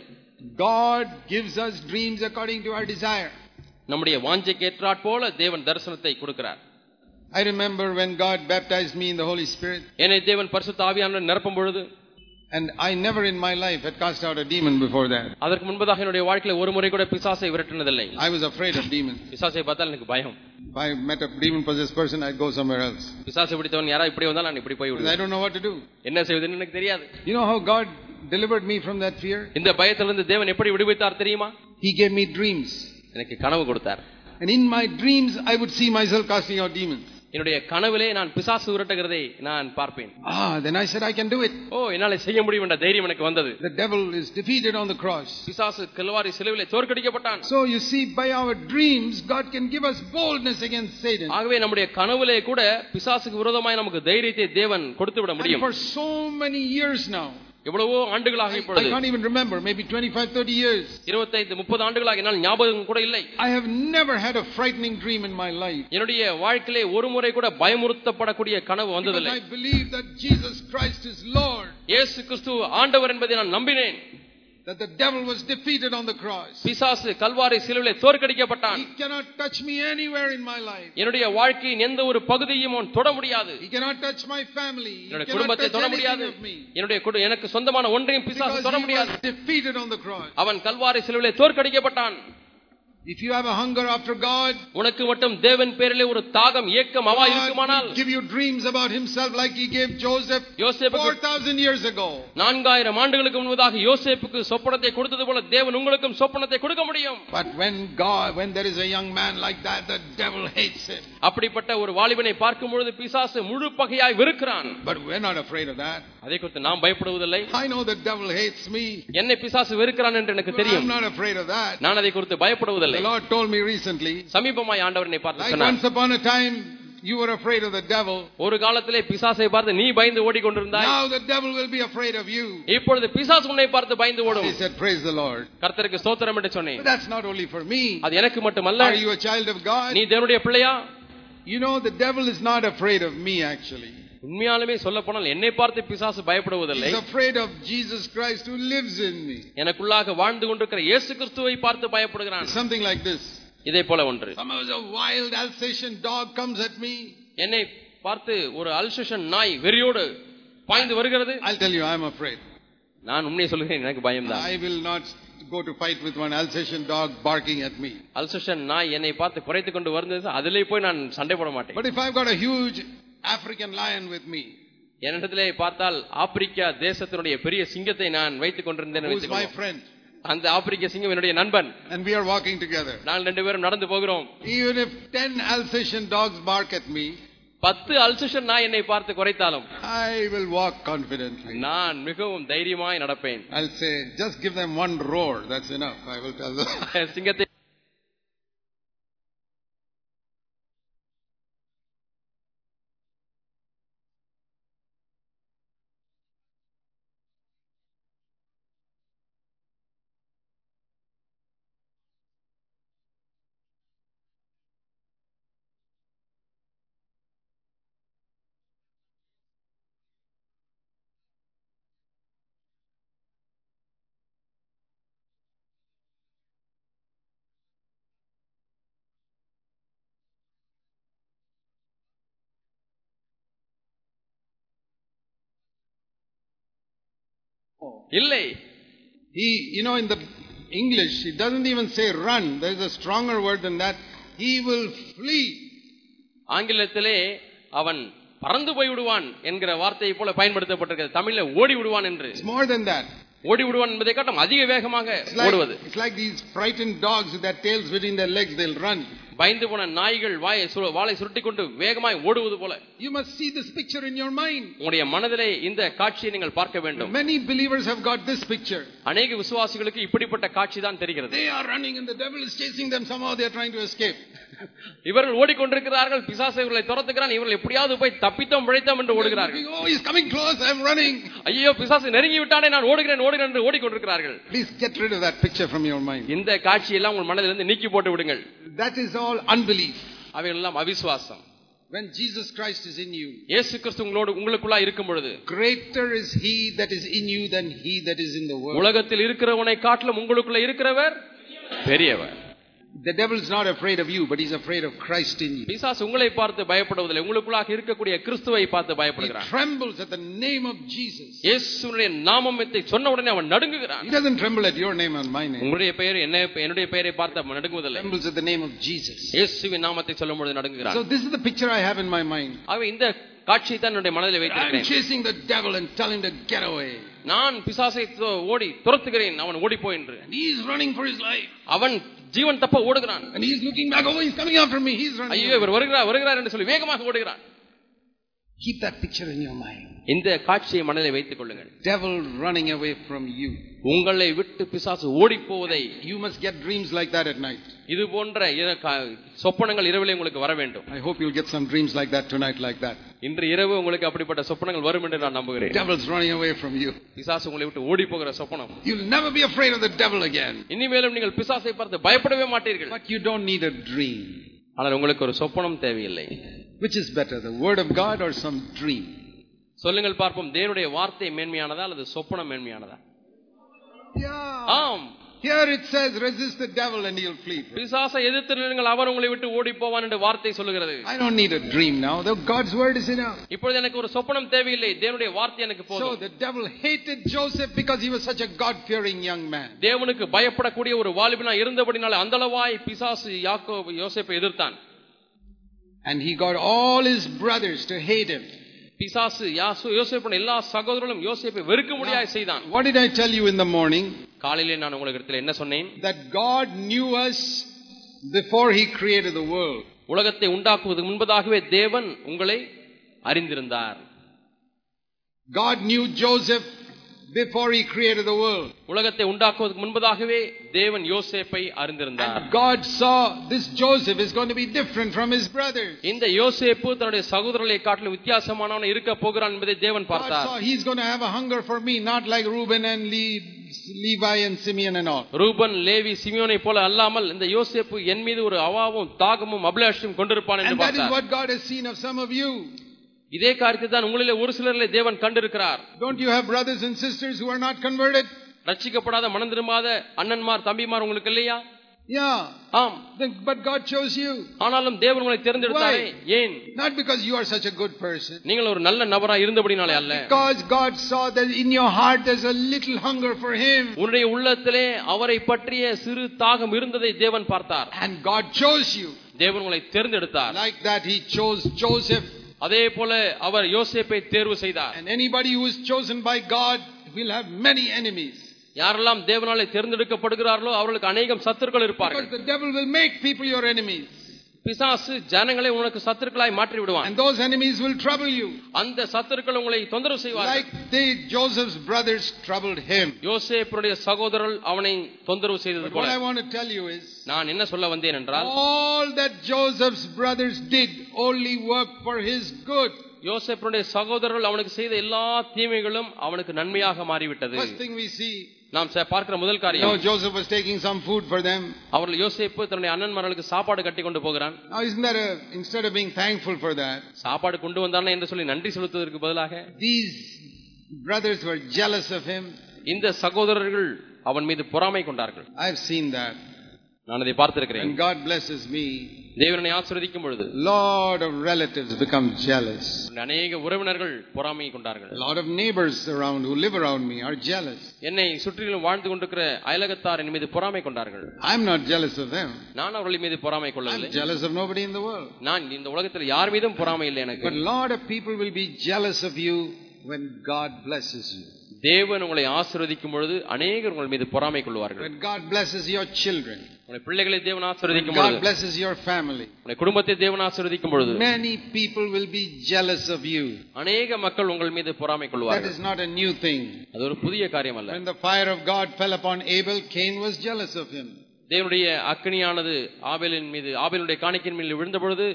God gives us dreams according to our desire. நம்முடைய வாஞ்சைக்கு ஏற்றாற் போல தேவன் தரிசனத்தை கொடுக்கிறார். I remember when God baptized me in the Holy Spirit. என்னை தேவன் பரிசுத்த ஆவியானவரால் நிரப்பும் பொழுது, and I never in my life had cast out a demon before that. அதற்கு முன்பதாக என்னுடைய வாழ்க்கையில ஒரு முறை கூட பிசாசை விரட்டினதில்லை. I was afraid of demons. பிசாசை பார்த்தால் எனக்கு பயம். If I met a demon possessed person, I'd go somewhere else. பிசாசை பிடித்தவன் யாரா இப்படி வந்தால் நான் இப்படி போய் விடுவேன். I don't know what to do. என்ன செய்வதுன்னு எனக்கு தெரியாது. You know how God delivered me from that fear? இந்த பயத்திலிருந்து தேவன் எப்படி விடுவித்தார் தெரியுமா? He gave me dreams. எனக்கு கனவு கொடுத்தார். And in my dreams I would see myself casting out demons. என்னுடைய கனவிலே நான் பிசாசு விரட்டுகிறதை நான் பார்ப்பேன். Ah, then I said I can do it. ஓ, என்னால செய்ய முடியும் என்ற தைரியம் எனக்கு வந்தது. The devil is defeated on the cross. பிசாசு கல்வாரி சிலுவையிலே தோற்கடிக்கப்பட்டான். So you see, by our dreams God can give us boldness against Satan. ஆகவே நம்முடைய கனவிலே கூட பிசாசுக்கு விரோதமாய் நமக்கு தைரியத்தை தேவன் கொடுத்து விட முடியும். And for so many years now, எவ்வளவோ ஆண்டுகளாக இப்பொழுது, I can't even remember, maybe twenty-five thirty years, இருபத்தைந்து முப்பது ஆண்டுகளாக என்னால் ஞாபகம் கூட இல்லை. I have never had a frightening dream in my life. என்னுடைய வாழ்க்கையிலே ஒரு முறை கூட பயமுறுத்தப்படக்கூடிய கனவு வந்ததில்லை. Because I believe that Jesus Christ is Lord. இயேசு கிறிஸ்து ஆண்டவர் என்பதை நான் நம்பினேன். That the devil was defeated on the cross. பிசாசு கல்வாரி சிலுவையிலே தோற்கடிக்கப்பட்டான். He cannot touch me anywhere in my life. என்னுடைய வாழ்க்கையின் எந்த ஒரு பகுதியையும் அவன் தொட முடியாது. He cannot touch my family. என்னுடைய குடும்பத்தை தொட முடியாது. என்னுடைய எனக்கு சொந்தமான ஒன்றையும் பிசாசு தொட முடியாது. He was defeated on the cross. அவன் கல்வாரி சிலுவையிலே தோற்கடிக்கப்பட்டான். If you have a hunger after God, உனக்கு மட்டும் தேவன் பேரிலே ஒரு தாகம் ஏக்கம் அவா இருக்குமானால், give you dreams about himself like he gave Joseph four thousand years ago. நான்காயிரம் ஆண்டுகளுக்கு முன்னதாக யோசேப்புக்கு சொப்பனத்தை கொடுத்தது போல தேவன் உங்களுக்கும் சொப்பனத்தை கொடுக்க முடியும். But when God, when there is a young man like that, the devil hates him. அப்படிப்பட்ட ஒரு வாலிபனை பார்க்கும் பொழுது பிசாசு முழு பகையாய் வெறுக்கிறான். But we are not afraid of that. அதை குறித்து நாம் பயப்படுவதில்லை. I know the devil hates me. என்னை பிசாசு வெறுக்கிறான் என்று எனக்கு தெரியும். I'm not afraid of that. நான் அதை குறித்து பயப்படுவதில்லை. The Lord told me recently, சமீபமாய் ஆண்டவர் என்னை பார்த்து சொன்னார், once upon a time you were afraid of the devil. ஒரு காலத்திலே பிசாசை பார்த்து நீ பயந்து ஓடிக்கொண்டிருந்தாய். Now the devil will be afraid of you. இப்பொழுது பிசாசு உன்னை பார்த்து பயந்து ஓடும். He said, praise the Lord. கர்த்தருக்கு ஸ்தோத்திரம் என்று சொன்னேன். But that's not only for me. அது எனக்கு மட்டுமல்ல. Are you a child of God? நீ தேவனுடைய பிள்ளையா? You know, the devil is not afraid of me actually. உண்மையாலுமே சொல்ல போனால் என்னை பார்த்து பிசாசு பயப்படுவதில்லை. He is afraid of Jesus Christ who lives in me. எனக்குள்ளாக வாழ்ந்து கொண்டிருக்கிற இயேசு கிறிஸ்துவை பார்த்து பயப்படுகிறான். Something like this. இதே போல ஒன்று. Some of a wild Alsatian dog comes at me. என்னை பார்த்து ஒரு அல்சேஷன் நாய் வெறியோடு பாய்ந்து வருகிறது. I'll tell you, I am afraid. நான் உண்மையை சொல்கிறேன், எனக்கு பயம்தான். I will not go to fight with one Alsatian dog barking at me. Alsatian நாய் என்னை பார்த்து குறைத்து கொண்டு வருது, அதிலே போய் நான் சண்டை போட மாட்டேன். But if I've got a huge African lion with me, என்னிடத்திலே பார்த்தால் ஆப்பிரிக்கா தேசத்தினுடைய பெரிய சிங்கத்தை நான் வைத்துக் கொண்டிருந்தேன். who is my friend? அந்த ஆப்பிரிக்க சிங்கம் என்னுடைய நண்பன். And we are walking together. நாங்கள் ரெண்டு பேரும் நடந்து போகிறோம். Even if ten Alsatian dogs bark at me, பத்து அல்சேஷன் நாய் என்னை பார்த்து குறைத்தாலும் I will walk confidently. நான் மிகவும் தைரியமாய் நடப்பேன். I'll say, just give them one roar, that's enough. I will tell them. சிங்கத்தை இல்லை. He, you know, in the English, it doesn't even say run. There is a stronger word than that. He will flee. ஆங்கிலத்திலே அவன் பறந்து போய் விடுவான் என்கிற வார்த்தையை போல பயன்படுத்தப்பட்டிருக்கிறது. தமிழ்ல ஓடி விடுவான் என்று. It's more than that. ஓடி விடுவான் என்பதை காட்டும் அதிக வேகமாக ஓடுவது. It's like these frightened dogs with their tails between their legs, they'll run. பயந்து போன நாய்கள் வாயை வாளை சுருட்டிக்கொண்டு வேகமாய் ஓடுவது போல. You must see this picture in your mind. உங்களுடைய மனதிலே இந்த காட்சியை நீங்கள் பார்க்க வேண்டும். Many believers have got this picture. அநேக விசுவாசிகளுக்கு இப்படிப்பட்ட காட்சி தான் தெரிகிறது. They are running and the devil is chasing them, somehow they are trying to escape. இவர்கள் ஓடிக்கொண்டிருக்கிறார்கள், பிசாசு இவர்களை துரத்துகிறான், இவர்கள் எப்படியாவது போய் தப்பித்தோம் பிழைத்தோம் என்று ஓடுகிறார்கள். Oh, he is coming close, I am running. ஐயோ பிசாசு நெருங்கி விட்டானே, நான் ஓடுகிறேன் ஓடுகிறேன் என்று ஓடிக்கொண்டிருக்கிறார்கள். Please get rid of that picture from your mind. இந்த காட்சி எல்லாம் உங்கள் மனதிலிருந்து நீக்கி போட்டு விடுங்கள். That is all unbelief. அவைகள் எல்லாம் அவிசுவாசம். When Jesus Christ is in you, இயேசு கிறிஸ்து உங்களோடு உங்களுக்குள்ள இருக்கும் பொழுது, greater is he that is in you than he that is in the world. உலகத்தில் இருக்கிறவனை காட்டிலும் உங்களுக்குள்ள இருக்கிறவர் பெரியவர். The devil is not afraid of you, but he is afraid of Christ in you. பிசாசு உங்களை பார்த்து பயப்படுவதில்லை, உங்களுக்குள்ளாக இருக்கக்கூடிய கிறிஸ்துவை பார்த்து பயப்படுகிறான். He trembles at the name of Jesus. இயேசுவின் நாமத்தை சொன்ன உடனே அவன் நடுங்குகிறான். He doesn't tremble at your name and my name. உங்களுடைய பெயர் என்ன, என்னுடைய பெயரை பார்த்து அவன் நடுங்குவதில்லை. He trembles at the name of Jesus. இயேசுவின் நாமத்தை சொல்லும் பொழுது நடுங்குகிறான். So this is the picture I have in my mind. அவன் இந்த காட்சியை தான் என்னுடைய மனதில் வைத்திருக்கிறேன். I'm chasing the devil and telling him to get away. நான் பிசாசை ஓடி துரத்துகிறேன், அவன் ஓடி போ என்று. And he is running for his life. அவன் ஜீவன் தப்ப ஓடுகிறான். And he is looking back, oh, he is coming after me. He is running. ஐயோ இவர் வருகிறார் வருகிறார் என்று சொல்லி வேகமாக ஓடுகிறான். Keep that picture in your mind. இந்த காட்சியை மனதில் வைத்துக் கொள்ளுங்கள். Devil running away from you. உங்களை விட்டு பிசாசு ஓடி போவதை, you must get dreams like that at night. இது போன்ற சொப்பனங்கள் இரவிலே உங்களுக்கு வர வேண்டும். I hope you'll get some dreams like that tonight, like that. இன்று இரவு உங்களுக்கு அப்படிப்பட்ட சொப்பனங்கள் வரும் என்று நான் நம்புகிறேன். Devil's running away from you. பிசாசு உங்களை விட்டு ஓடி போகிற சொப்பனம். You'll never be afraid of the devil again. இனிமேலும் நீங்கள் பிசாசை பார்த்து பயப்படவே மாட்டீர்கள். But you don't need a dream. ஆனால் உங்களுக்கு ஒரு சொப்பனம் தேவையில்லை. Which is better, the word of God or some dream? சொல்லுங்கள் பார்ப்போம், தேவனுடைய வார்த்தை மேன்மையானதா அல்லது சொப்பனம் மேன்மையானதா? Yeah. ஆம். Here it says resist the devil and he'll flee. பிசாசை எதிர்த்து நில்லுங்கள், அவர் உங்களை விட்டு ஓடி போவான் என்று வார்த்தை சொல்லுகிறது. I don't need a dream now. The God's word is enough. இப்பொழுது எனக்கு ஒரு சொப்பனம் தேவையில்லை, தேவனுடைய வார்த்தை எனக்கு போதும். So the devil hated Joseph because he was such a God-fearing young man. தேவனுக்கு பயப்படக்கூடிய ஒரு வாலிபனா இருந்தபடினால அந்தளவாய் பிசாசு யாக்கோபு யோசேப்பை எதிர்த்தான். And he got all his brothers to hate him. பிசாசு யோசேப்பின் எல்லா சகோதரர்களும் யோசேப்பை வெறுக்கும்படியாய் செய்தான். What did I tell you in the morning? காலையிலே நான் உங்களுக்கு என்ன சொன்னேன்? That God knew us before he created the world. உலகத்தை உண்டாக்குவதற்கு முன்பதாகவே தேவன் உங்களை அறிந்திருந்தார். God knew Joseph before he created the world. உலகத்தை உண்டாக்குவதற்கு முன்பதாகவே தேவன் யோசேப்பை அறிந்திருந்தார். And God saw this Joseph is going to be different from his brothers. இந்த யோசேப்பு தன்னுடைய சகோதரர்களை காட்டிலும் வித்தியாசமானவன் இருக்க போகிறான் என்பதை தேவன் பார்த்தார். God saw he's going to have a hunger for me, not like Reuben and Levi and Simeon and all. Ruban, Levi, சிமியோனை போல அல்லாமல் இந்த யோசேப்பு என் மீது ஒரு அவாவும் தாகமும் அபிலாஷையும் கொண்டிருப்பான் என்று பார்த்தார். And that is what God has seen of some of you. இதே காரியத்தை தான் உங்களிலே ஒரு சிலரிலே தேவன் கண்டிருக்கிறார். Don't you have brothers and sisters who are not converted? ரட்சிக்கப்படாத மனம் திரும்பாத அண்ணன்மார் தம்பிமார் உங்களுக்கு இல்லையா? Yeah. ஆம். But God chose you. ஆனாலும் தேவன் உங்களை தேர்ந்தெடுத்தாரே. ஏன்? Not because you are such a good person. நீங்கள் ஒரு நல்ல நபரா இருந்தபடினாலே அல்ல. Because God saw that in your heart there's a little hunger for him. உன்னுடைய உள்ளத்திலே அவரை பற்றிய சிறு தாகம் இருந்ததை தேவன் பார்த்தார். And God chose you. தேவன் உங்களை தேர்ந்தெடுத்தார். Like that he chose Joseph. அதே போல அவர் யோசேப்பை தேர்வு செய்தார். And anybody who is chosen by God will have many enemies. யாரெல்லாம் தேவனாலே தேர்ந்தெடுக்கப்படுகிறார்களோ அவர்களுக்கு அநேகம் சத்துருக்கள் இருப்பார்கள். Because the devil will make people your enemies. பிசாசு ஜனங்களை உனக்கு சத்துருக்களாய் மாற்றி விடுவான். And those enemies will trouble you. அந்த சத்துருக்கள் உங்களை தொந்தரவு செய்வார்கள். Like they Joseph's brothers troubled him. யோசேப்புடைய சகோதரர்கள் அவனை தொந்தரவு செய்தது போல. What I want to tell you is, நான் என்ன சொல்ல வந்தேன் என்றால், all that Joseph's brothers did only worked for his good. யோசேப்புடைய சகோதரர்கள் அவனுக்கு செய்த எல்லா தீமைகளும் அவனுக்கு நன்மையாக மாறிவிட்டது. First thing we see, நாம் பார்க்கிற முதல் காரியம், no, Joseph was taking some food for them. அவர்கள் யோசேப்பு தன்னுடைய அண்ணன்மார்களுக்கு சாப்பாடு கட்டி கொண்டு போகிறான். Now isn't that a, instead of being thankful for that, சாப்பாடு கொண்டு வந்தானே என்று சொல்லி நன்றி செலுத்துவதற்கு பதிலாக these brothers were jealous of him. இந்த சகோதரர்கள் அவன் மீது பொறாமை கொண்டார்கள். I have seen that. நான் அதை பார்த்திருக்கிறேன். And God blesses me, தேவனை ஆசீர்வதிக்கும் பொழுது lot of relatives become jealous. அநேக உறவினர்கள் பொறாமை கொண்டார்கள். A lot of neighbors around who live around me are jealous. என்னை சுற்றிலும் வாழ்ந்து கொண்டிருக்கிற அயலகத்தார் என் மீது பொறாமை கொண்டார்கள். I am not jealous of them. நான் அவர்கள் மீது பொறாமை கொள்ளவில்லை. I am jealous of nobody in the world. நான் இந்த உலகத்தில் யார் மீதும் பொறாமை இல்லை எனக்கு. But a lot of people will be jealous of you when God blesses you. தேவன் உங்களை ஆசீர்வதிக்கும் பொழுது அநேகர் உங்கள் மீது பொறாமை கொள்வார்கள். When God blesses your children, உங்களுடைய பிள்ளைகளை தேவன் ஆசீர்வதிக்கும் God பொழுது, blesses your family, உங்களுடைய குடும்பத்தை தேவன் ஆசீர்வதிக்கும் பொழுது, many people will be jealous of you. அநேக மக்கள் உங்கள் மீது பொறாமை That கொள்வார்கள். is not a new thing. அது ஒரு புதிய காரியம் அல்ல. When the fire of God fell upon Abel, Cain was jealous of him. தேவனுடைய அக்கினியானது ஆபேலின் மீது, ஆபேலுடைய காணிக்கையின் மீது விழுந்த பொழுது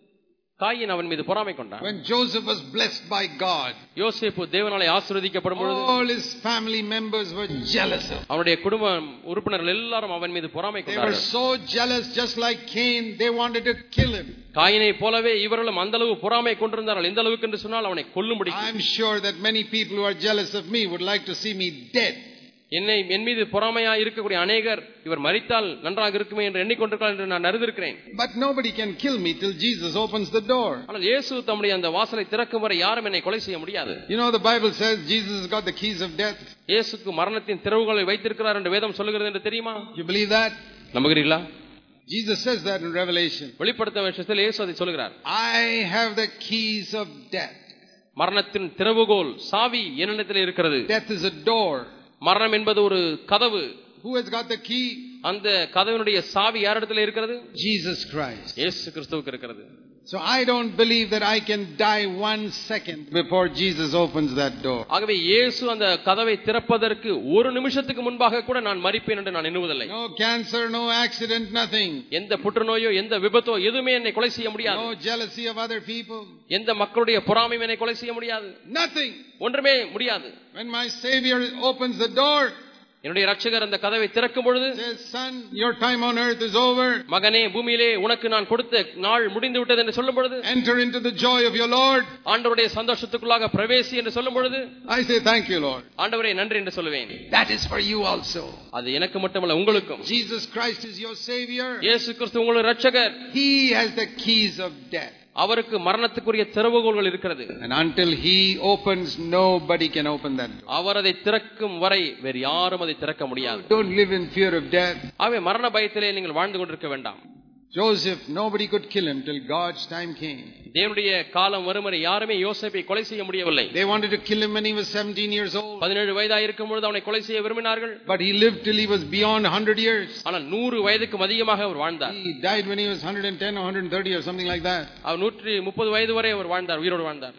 காயின் அவன் மீது பொறாமை கொண்டான். When Joseph was blessed by God, யோசேப்பு தேவனாலே ஆசீர்வதிக்கப்படும் பொழுது all his family members were jealous of him. அவனுடைய குடும்ப உறுப்பினர்கள் எல்லாரும் அவன் மீது பொறாமை They were கொண்டார்கள். so jealous, just like Cain, they wanted to kill him. காயினை போலவே இவர்களும் அந்த அளவு பொறாமை கொண்டிருந்தார்கள். எந்த அளவுக்கு என்று சொன்னால் அவனை கொல்லும்படி. I am sure that many people who are jealous of me would like to see me dead. என்னை என் மீது பொறாமையா இருக்கக்கூடிய அநேகர் இவர் மரித்தால் நன்றாக இருக்குமே என்று எண்ணிக்கொண்டிருக்கிறார் என்று நான் அறிந்திருக்கிறேன். But nobody can kill me till Jesus opens the door. ஆனால் இயேசு தம்முடைய அந்த வாசலை திறக்கும் வரை யாரும் என்னை கொலை செய்ய முடியாது. You know the Bible says Jesus has got the keys of death. இயேசுக்கு மரணத்தின் திறவுகளை வைத்திருக்கிறார் என்று வேதம் சொல்லுகிறது என்று தெரியுமா? You believe that? நம்புகிறீர்களா? Jesus says that in Revelation. வெளிப்படுத்தும் விஷயத்தில் இயேசு அதை சொல்கிறார். I have the keys of death. மரணத்தின் திறவுகோல் சாவி என்னிடத்தில் இருக்கிறது. Death is a door. மரணம் என்பது ஒரு கதவு. Who has got the key? அந்த கதவினுடைய சாவி யாரிடத்தில் இருக்கிறது? Jesus Christ. இயேசு கிறிஸ்துவுக்கு இருக்கிறது. So I don't believe that I can die one second before Jesus opens that door. ஆகவே இயேசு அந்த கதவை திறப்பதற்கு ஒரு நிமிஷத்துக்கு முன்பாக கூட நான் மரிப்பேன் என்று நான் எண்ணுவதில்லை. No cancer, no accident, nothing. எந்த புற்றுநோயோ எந்த விபத்தோ எதுவுமே என்னை கொலை செய்ய முடியாது. No jealousy of other people. எந்த மக்களுடைய பொறாமையும் என்னை கொலை செய்ய முடியாது. Nothing. ஒன்றுமே முடியாது. When my Savior opens the door, என்னுடைய ரட்சகர் அந்த கதவை திறக்கும் பொழுது, says, son, your time on earth is over. மகனே, பூமியிலே உனக்கு நான் கொடுத்த நாள் முடிந்து விட்டது என்று சொல்லும் பொழுது, enter into the joy of your Lord. ஆண்டவருடைய சந்தோஷத்துக்குள்ளாக பிரவேசி என்று சொல்லும் பொழுது, I say thank you, Lord. ஆண்டவரே நன்றி என்று சொல்லுவேன். That is for you also. அது எனக்கு மட்டுமல்ல, உங்களுக்கும். Jesus Christ is your Savior. இயேசு கிறிஸ்து உங்களுடைய ரட்சகர். He has the keys of death. அவருக்கு மரணத்துக்குரிய திறவுகோல்கள் இருக்கிறது. And until he opens, nobody can open that door. அவர் அதை திறக்கும் வரை வேறு யாரும் அதை திறக்க முடியாது. Don't live in fear of death. ஆகவே மரண பயத்திலே நீங்கள் வாழ்ந்து கொண்டிருக்க வேண்டாம். Joseph, nobody could kill him till God's time came. தேவனுடைய காலம் வரும் வரை யாருமே யோசேப்பை கொலை செய்ய முடியவில்லை. They wanted to kill him when he was seventeen years old. பதினேழு வயதாக இருக்கும் பொழுது அவனை கொலை செய்ய விரும்பினார்கள். But he lived till he was beyond one hundred years. ஆனால் நூறு வயதுக்கு அதிகமாக அவர் வாழ்ந்தார். He died when he was one hundred ten or one hundred thirty or something like that. அவர் நூற்று முப்பது வயது வரை அவர் வாழ்ந்தார், உயிரோடு வாழ்ந்தார்.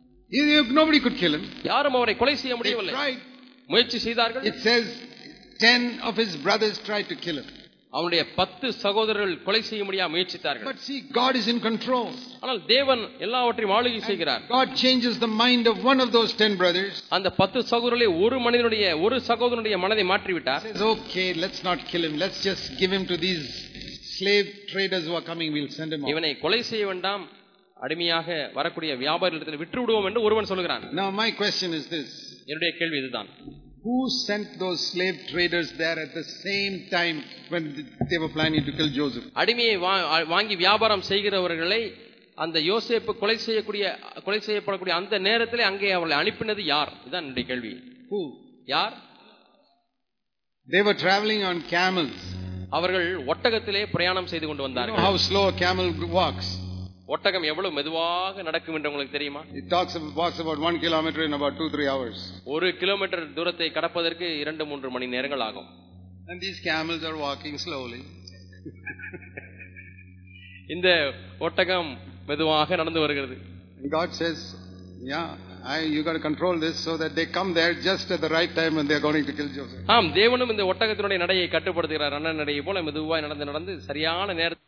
Nobody could kill him. யாரும் அவரை கொலை செய்ய முடியவில்லை. They tried. முயற்சி செய்தார்கள். It says ten of his brothers tried to kill him. அவனுடைய பத்து சகோதரர்கள் கொலை செய்ய முடியாம முயற்சித்தார்கள். But see, God is in control. ஆனால் தேவன் எல்லாவற்றையும் ஆளுகை செய்கிறார். God changes the mind of one of those ten brothers. அந்த பத்து சகோதரர்களே ஒரு மனிதனுடைய ஒரு சகோதரனுடைய மனதை மாற்றி விட்டார். Says, okay, let's not kill him. Let's just give him to these slave traders who are coming. We'll send him off. இவனை கொலை செய்ய வேண்டாம், அடிமையாக வரக்கூடிய வியாபாரிகளிடத்தில் விற்று விடுவோம் என்று ஒருவன் சொல்கிறான். Now my question is this. என்னுடைய கேள்வி இதுதான். Who sent those slave traders there at the same time when they were planning to kill Joseph? அடிமையை வாங்கி வியாபாரம் செய்கிறவர்களை அந்த யோசேப்பு கொலை செய்யக்கூடிய கொலை செய்யப்படக்கூடிய அந்த நேரத்திலே அங்கே அவர்களை அனுப்பினது யார்? இதுதான் என்னுடைய கேள்வி. Who? யார்? They were traveling on camels. அவர்கள் ஒட்டகத்திலே பிரயாணம் செய்து கொண்டு வந்தார்கள். You know how slow a camel walks? ஒட்டகம் எவ்வளவு மெதுவாக நடக்கும் என்று உங்களுக்கு தெரியுமா? It talks about, walks about one kilometer in about two three hours. ஒரு கிலோமீட்டர் தூரத்தை கடப்பதற்கு இரண்டு மூன்று மணி நேரங்கள் ஆகும். And these camels are walking slowly. இந்த ஒட்டகம் மெதுவாக நடந்து வருகிறது. And God says, yeah, I, you got to control this so that they come there just at the right time when they are going to kill Joseph. ஆம், தேவனும் இந்த ஒட்டகத்தினுடைய நடையை கட்டுப்படுத்துகிறார். அண்ணன் நடையை போல மெதுவாக நடந்து நடந்து சரியான நேரத்தில்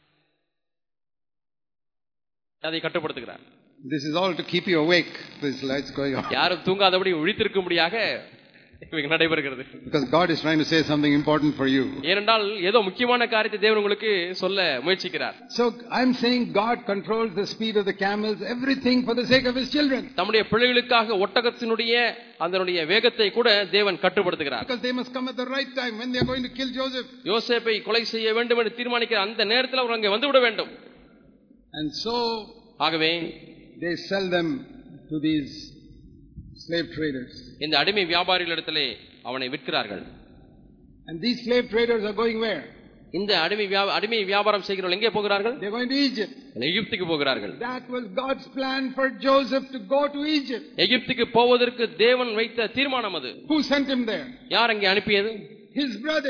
அதை கட்டுப்படுத்துகிறார். This is all to keep you awake. This lights going on. யாரும் தூங்காதபடி விழித்திருக்கும்படியாக நடைபெறுகிறது. Because God is trying to say something important for you. ஏனென்றால் ஏதோ முக்கியமான காரியத்தை தேவன் உங்களுக்கு சொல்ல முயற்சிக்கிறார். So I'm saying God controls the speed of the camels, everything for the sake of his children. தம்முடைய பிள்ளைகளுக்காக ஒட்டகத்தினுடைய அதனுடைய வேகத்தை கூட தேவன் கட்டுப்படுத்துகிறார். Because they must come at the right time when they are going to kill Joseph. யோசேப்பை கொலை செய்ய வேண்டும் என்று தீர்மானிக்கிற அந்த நேரத்தில் அவர் அங்கே வந்துவிட வேண்டும். And so ஆகவே they sell them to these slave traders. இந்த அடிமை வியாபாரிகளிடத்திலே அவனை விற்கிறார்கள். And these slave traders are going where? இந்த அடிமை அடிமை வியாபாரம் செய்கிறவர்கள் எங்கே போகிறார்கள்? They are going to Egypt. எகிப்துக்கு போகிறார்கள். That was God's plan for Joseph to go to Egypt. எகிப்துக்கு போவதற்கு தேவன் வைத்த தீர்மானம் அது. Who sent him there? யார் அங்கே அனுப்பியது? His brothers.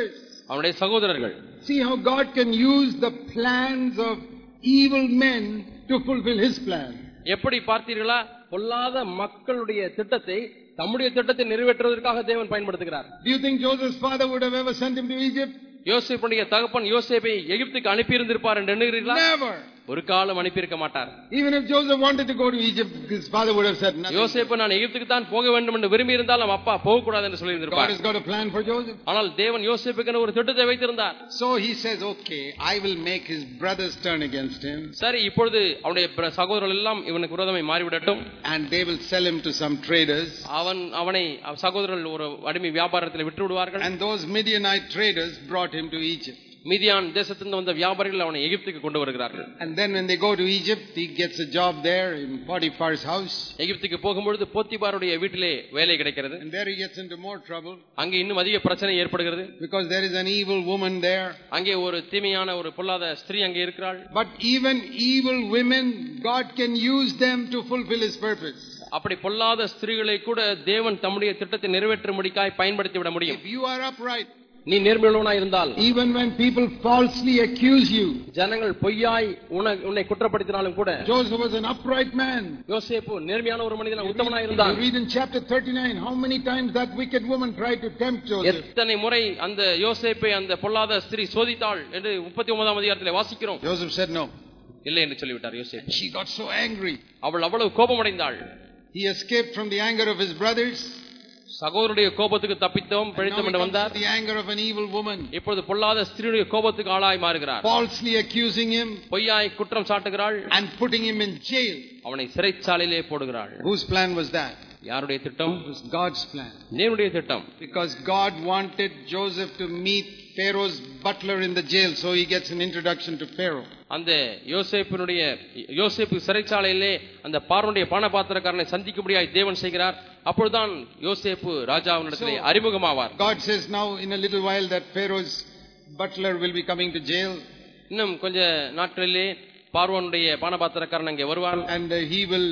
அவனுடைய சகோதரர்கள். See how God can use the plans of evil men to fulfill his plan. எப்படி பார்த்தீர்களா? பொல்லாத மக்களுடைய திட்டத்தை தம்முடைய திட்டத்தை நிறைவேற்றுவதற்காக தேவன் பயன்படுத்துகிறார். Do you think Joseph's father would have ever sent him to Egypt? யோசேப்புடைய தகப்பன் யோசேப்பை எகிப்துக்கு அனுப்பி இருந்திருப்பார் என்று எண்ணுகிறீர்களா? Never. ஒரு காலம் அனுப்பி இருக்க மாட்டார். Even if Joseph wanted to go to Egypt, his father would have said nothing. யோசேப்பு நான் எகிப்துக்கு தான் போக வேண்டும் என்று விரும்பி இருந்தாலும் அப்பா போக கூடாது என்று சொல்லி இருந்திருப்பார். God has got a plan for Joseph. ஆனால் தேவன் யோசேப்புக்கு ஒரு திட்டத்தை வைத்திருந்தார். So he says, okay, I will make his brothers turn against him. சரி, இப்பொழுது அவனுடைய சகோதரர்கள் எல்லாம் இவனுக்கு விரோதமாய் மாறிவிடட்டும். And they will sell him to some traders. அவன் அவனை சகோதரர்கள் ஒரு அடிமை வியாபாரத்தில் விட்டு விடுவார்கள். And those Midianite traders brought him to Egypt. மீதியான் தேசத்திலிருந்து வந்த வியாபாரிகள் அவனை எகிப்துக்கு கொண்டு வருகிறார்கள். And then when they go to Egypt, he gets a job there in Potiphar's house. எகிப்துக்கு போகும்போது போத்திபாருடைய வீட்டிலே வேலை கிடைக்கிறது. And there he gets into more trouble. அங்கே இன்னும் அதிக பிரச்சனை ஏற்படுகிறது. Because there is an evil woman there. அங்கே ஒரு தீமையான ஒரு பொல்லாத ஸ்திரீ அங்கே இருக்கிறாள். But even evil women, God can use them to fulfill his purpose. அப்படி பொல்லாத ஸ்திரீகளை கூட தேவன் தம்முடைய திட்டத்தை நிறைவேற்றும்படியாய் பயன்படுத்தி விட முடியும். If you are upright, நீ நேர்மையுள்ளவனாய் இருந்தால், even when people falsely accuse you, ஜனங்கள் பொய்யாய் உன்னை குற்றப்படுத்தினாலும் கூட, Joseph was an upright man. யோசேப்பு நேர்மையான ஒரு மனிதன், உத்தமனாய் இருந்தான். You read in chapter thirty-nine how many times that wicked woman tried to tempt Joseph. எத்தனை முறை அந்த யோசேப்பை அந்த பொல்லாத ஸ்திரீ சோதித்தாள் என்று முப்பத்தி ஒன்பதாம் அதிகாரத்திலே வாசிக்கிறோம். Joseph said no. இல்லை என்று சொல்லிவிட்டார் யோசேப்பு. She got so angry. அவள் அவ்வளவு கோபமடைந்தாள். He escaped from the anger of his brothers. சகோதரருடைய கோபத்துக்கு தப்பித்தோம் பிழைத்தோம் என்று வந்தார். The anger of an evil woman. இப்பொழுது பொல்லாத ஸ்திரீயுடைய கோபத்துக்கு ஆளாய் மாறுகிறார். Falsely accusing him, பொய்யாய் குற்றம் சாட்டுகிறாள். and putting him in jail. அவனை சிறைச்சாலையிலே போடுகிறாள். Whose plan was that? யாருடைய திட்டம்? It was God's plan. தேவனுடைய திட்டம். Because God wanted Joseph to meet Pharaoh's butler in the jail, so he gets an introduction to Pharaoh. அந்த யோசேப்பினுடைய யோசேப்பு சிறைச்சாலையிலே அந்த பார்வோனுடைய பானபாத்திரக்காரனை சந்திக்கும்படியாய் தேவன் செய்கிறார். அப்பொழுதுதான் யோசேப்பு ராஜாவினிடத்திலே அறிமுகமாவார். God says now in a little while that Pharaoh's butler will be coming to jail. இன்னும் கொஞ்ச நாட்களிலே பார்வோனுடைய பானபாத்திரக்காரன் அங்கே வருவான். And uh, he will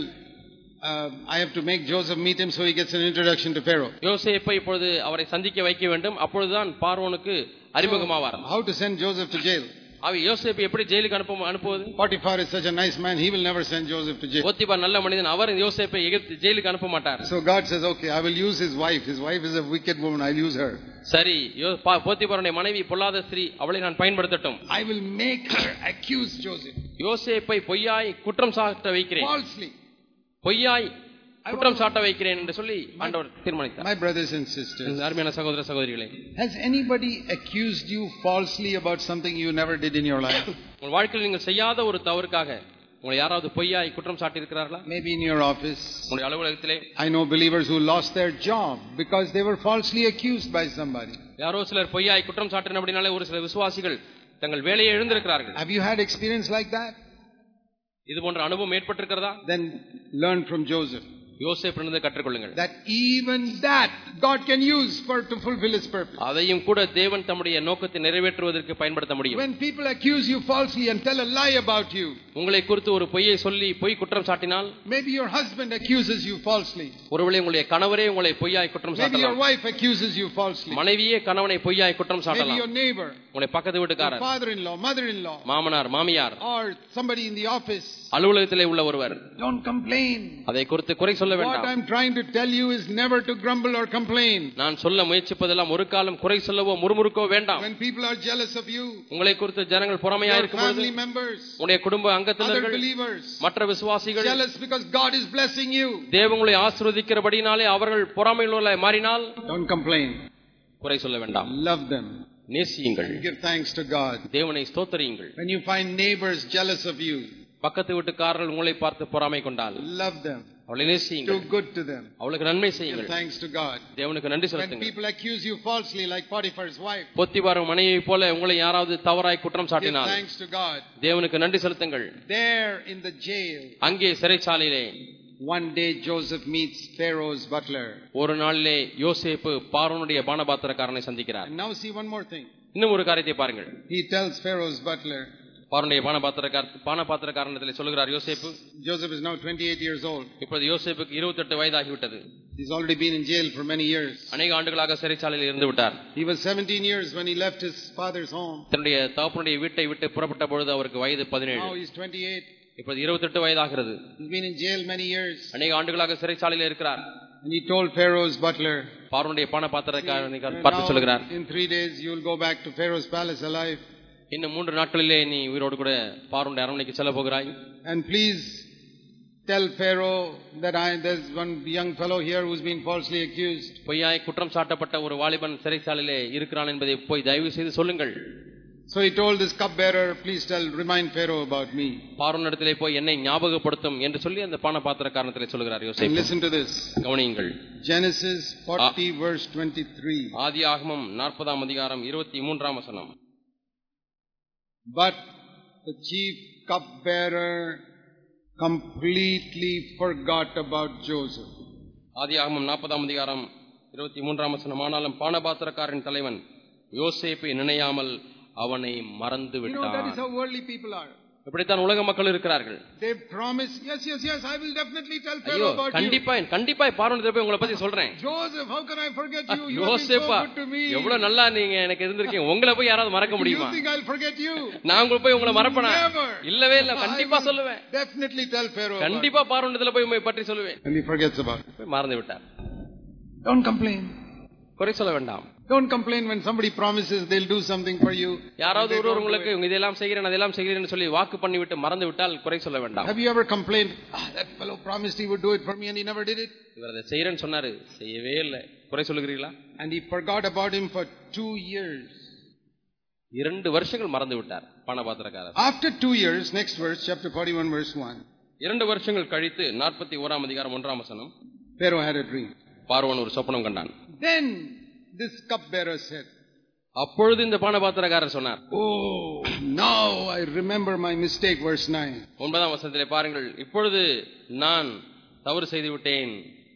Uh, I have to make Joseph meet him so he gets an introduction to Pharaoh. யோசேப்பை இப்பொழுது அவரை சந்திக்க வைக்க வேண்டும். அப்பொழுதுதான் பார்வோனுக்கு அறிமுகமாவார். How to send Joseph to jail? அவ யோசேப்பை எப்படி ஜெயிலுக்கு அனுப்ப அனுப்புவது? Potiphar is such a nice man, he will never send Joseph to jail. Potiphar நல்ல மனிதன், அவர் யோசேப்பை எகிப்து ஜெயிலுக்கு அனுப்ப மாட்டார். So God says, okay, I will use his wife. His wife is a wicked woman, I'll use her. சரி, போத்திபாருடைய மனைவி பொல்லாத ஸ்திரீ, அவளை நான் பயன்படுத்தட்டும். I will make her accuse Joseph. யோசேப்பை பொய்யாய் குற்றம் சாட்ட வைக்கிறேன். Falsely. பொய்யாய் குற்றம் சாட்ட வைக்கிறேன் என்று சொல்லி ஆண்டவர் தீர்மானித்தார். My brothers and sisters, அருமையான சகோதர சகோதரிகளே, has anybody accused you falsely about something you never did in your life? உங்கள் வாழ்க்கையில் நீங்கள் செய்யாத ஒரு தவறுக்காக உங்களை யாராவது பொய்யாய் குற்றம் சாட்டி இருக்கிறார்களா? Maybe in your office. உங்களுடைய அலுவலகத்திலே. I know believers who lost their job because they were falsely accused by somebody. யாரோ சிலர் பொய்யாய் குற்றம் சாட்டினபடினாலே ஒரு சில விசுவாசிகள் தங்கள் வேலையை இழந்திருக்கிறார்கள். Have you had experience like that? இது போன்ற அனுபவம் ஏற்பட்டிருக்கிறதா? Then learn from Joseph. யோசேப்பிலிருந்து கற்றுக்கொள்ளுங்கள். That even that God can use for to fulfill his purpose. அதையும் கூட தேவன் தம்முடைய நோக்கத்தை நிறைவேற்றுவதற்கு பயன்படுத்த முடியும். When people accuse you falsely and tell a lie about you, உங்களை குறித்து ஒரு பொய்யை சொல்லி பொய் குற்றம் சாட்டினால், maybe your husband accuses you falsely. ஒருவேளை உங்களுடைய கணவரே உங்களை பொய்யாய் குற்றம் சாட்டலாம். Maybe your wife accuses you falsely. மனைவியே கணவனை பொய்யாய் குற்றம் சாட்டலாம். Maybe your neighbor, உங்களுடைய பக்கத்து வீட்டுக்காரர், father-in-law, mother-in-law, மாமனார் மாமியார், or somebody in the office. அலுவலகத்திலே உள்ள ஒருவர். Don't complain. அதை குறித்து குறை சொல்ல வேண்டாம். What I'm trying to tell you is never to grumble or complain. நான் சொல்ல முயற்சிப்பதெல்லாம் ஒரு காலம் குறை சொல்லவோ முறுமுறுக்கவோ வேண்டாம். When people are jealous of you, உங்களை குறித்து ஜனங்கள் பொறாமையா இருக்கும்போது, family members, உங்களுடைய குடும்ப அங்கத்தினர்கள், other believers, மற்ற விசுவாசிகள் jealous because God is blessing you, தேவன் உங்களை ஆசீர்வதிக்கிறபடினாலே அவர்கள் பொறாமையுள்ளவர்களாய் மாறினால், don't complain. குறை சொல்ல வேண்டாம். Love them. நேசியுங்கள். Give thanks to God. தேவனை ஸ்தோத்திரியுங்கள். When you find neighbors jealous of you, பக்கத்து வீட்டுக்காரர்கள் உங்களை பார்த்து பொறாமை கொண்டால், love them. அவளை நேசியுங்கள். Do good to them. அவளுக்கு நன்மை செய்யுங்கள். Give thanks to God. தேவனுக்கு நன்றி When செலுத்துங்கள். people accuse you falsely like Potiphar's wife, Potiphar மனைவியை போல உங்களை யாராவது தவறாய் குற்றம் give சாட்டினால், thanks to God. தேவனுக்கு நன்றி செலுத்துங்கள். There in the jail, அங்கே சிறைச்சாலையிலே one day Joseph meets Pharaoh's butler. ஒரு நாளிலே யோசேப்பு பார்வோனுடைய பானபாத்திரக்காரனை சந்திக்கிறார். And now see one more thing. இன்னும் ஒரு காரியத்தை பாருங்கள். He tells Pharaoh's butler, பார்வோனுடைய பானபாத்திரக்கார பானபாத்திரக்காரனிடத்தில் சொல்கிறார் யோசேப்பு. Joseph is now twenty-eight years old. இப்பொழுது யோசேப்புக்கு இருபத்தெட்டு வயதாகிவிட்டது. He's already been in jail for many years. அநேக ஆண்டுகளாக சிறைச்சாலையில் இருந்து விட்டார். He was seventeen years when he left his father's home. தன்னுடைய தகப்பனுடைய வீட்டை விட்டு புறப்பட்ட பொழுது அவருக்கு வயது பதினேழு. Now he's twenty-eight. இப்பொழுது இருபத்தெட்டு வயதாகிறது. He's been in jail many years. அநேக ஆண்டுகளாக சிறைச்சாலையில் இருக்கிறார். And he told Pharaoh's butler, பார்வோனுடைய பானபாத்திரக்காரனை பார்த்து சொல்கிறார், in three days you will go back to Pharaoh's palace alive. இன்னும் மூன்று நாட்களிலே நீ உயிரோடு கூட பார்வோனுடைய அரண்மனைக்கு செல்ல போகிறாய். And please tell Pharaoh that I there's one young fellow here who's been falsely accused. பொய்யாய் குற்றம் சாட்டப்பட்ட ஒரு வாலிபன் சிறைச்சாலையிலே இருக்கிறான் என்பதை போய் தயவு செய்து சொல்லுங்கள். So he told this cupbearer, please tell remind Pharaoh about me. பார்வோனிடத்திலே போய் என்னை ஞாபகப்படுத்தும் என்று சொல்லி அந்த பானபாத்திரக்காரனிடத்திலே சொல்கிறார் யோசேப்பு. And listen to this. கவனியுங்கள். Genesis forty verse twenty-three. ஆதியாகமம் நாற்பதாம் அதிகாரம் இருபத்தி மூன்றாம் வசனம். But the chief cupbearer completely forgot about Joseph. ஆதியாகமம் நாற்பதாம் அதிகாரம் இருபத்தி மூன்றாம் வசனம். ஆனாலும் பானபாத்திரக்காரன் தலைவன் யோசேப்பை நினையாமல் அவனை மறந்து விட்டான். You know, that is how worldly people are. இப்படித்தான் உலக மக்கள் இருக்கிறார்கள். They promise, yes yes yes I will definitely tell Pharaoh ஐயோ about you. கண்டிப்பா கண்டிப்பா பார்வோனிடத்துல போய் உங்களை பத்தி சொல்றேன். Joseph, how can I forget you? You யோசேப்பா have been so good to me. எவ்வளவு நல்லா நீங்க எனக்கு இருந்திருக்கீங்க. உங்களை போய் யாராவது மறக்க முடியுமா? You think I'll forget you? நான் உங்களை போய் உங்களை மறப்பனா? இல்லவே இல்ல. கண்டிப்பா I சொல்லுவேன். Definitely tell Pharaoh. கண்டிப்பா பார்வோனிடத்துல போய் உங்களை பற்றி சொல்லுவேன். And he forgets about it. போய் மறந்து விட்டார். Don't complain. குறை சொல்ல வேண்டாம். Don't complain when somebody promises they'll do something for you. யாராவது ஒருவர் உங்களுக்கு இதெல்லாம் செய்கிறேன் அதெல்லாம் செய்கிறேன்னு சொல்லி வாக்கு பண்ணி விட்டு மறந்து விட்டால் குறை சொல்ல வேண்டாம். Have you ever complained, ah, that fellow promised he would do it for me and he never did it? இவர் அதை செய்கிறேன்னு சொன்னாரு, செய்யவே இல்லை. குறை சொல்லுகிறீங்களா? And he forgot about him for two years. இரண்டு வருஷங்கள் மறந்து விட்டார் பானபாத்திரக்காரர். After two years, next verse, chapter forty-one verse one. இரண்டு வருஷங்கள் கழித்து நாற்பத்தி ஓராம் அதிகாரம் ஒன்றாம் வசனம். Pharaoh had a dream. பார்வோன் ஒரு சொப்பனம் கண்டான். Then this cupbearer said, அப்பொழுது இந்த பானபாத்திரக்காரர் சொன்னார், oh, now I remember my mistake, verse nine. ஒன்பதாம் வசனத்திலே பாருங்கள், இப்பொழுது நான் தவறு செய்து விட்டேன்.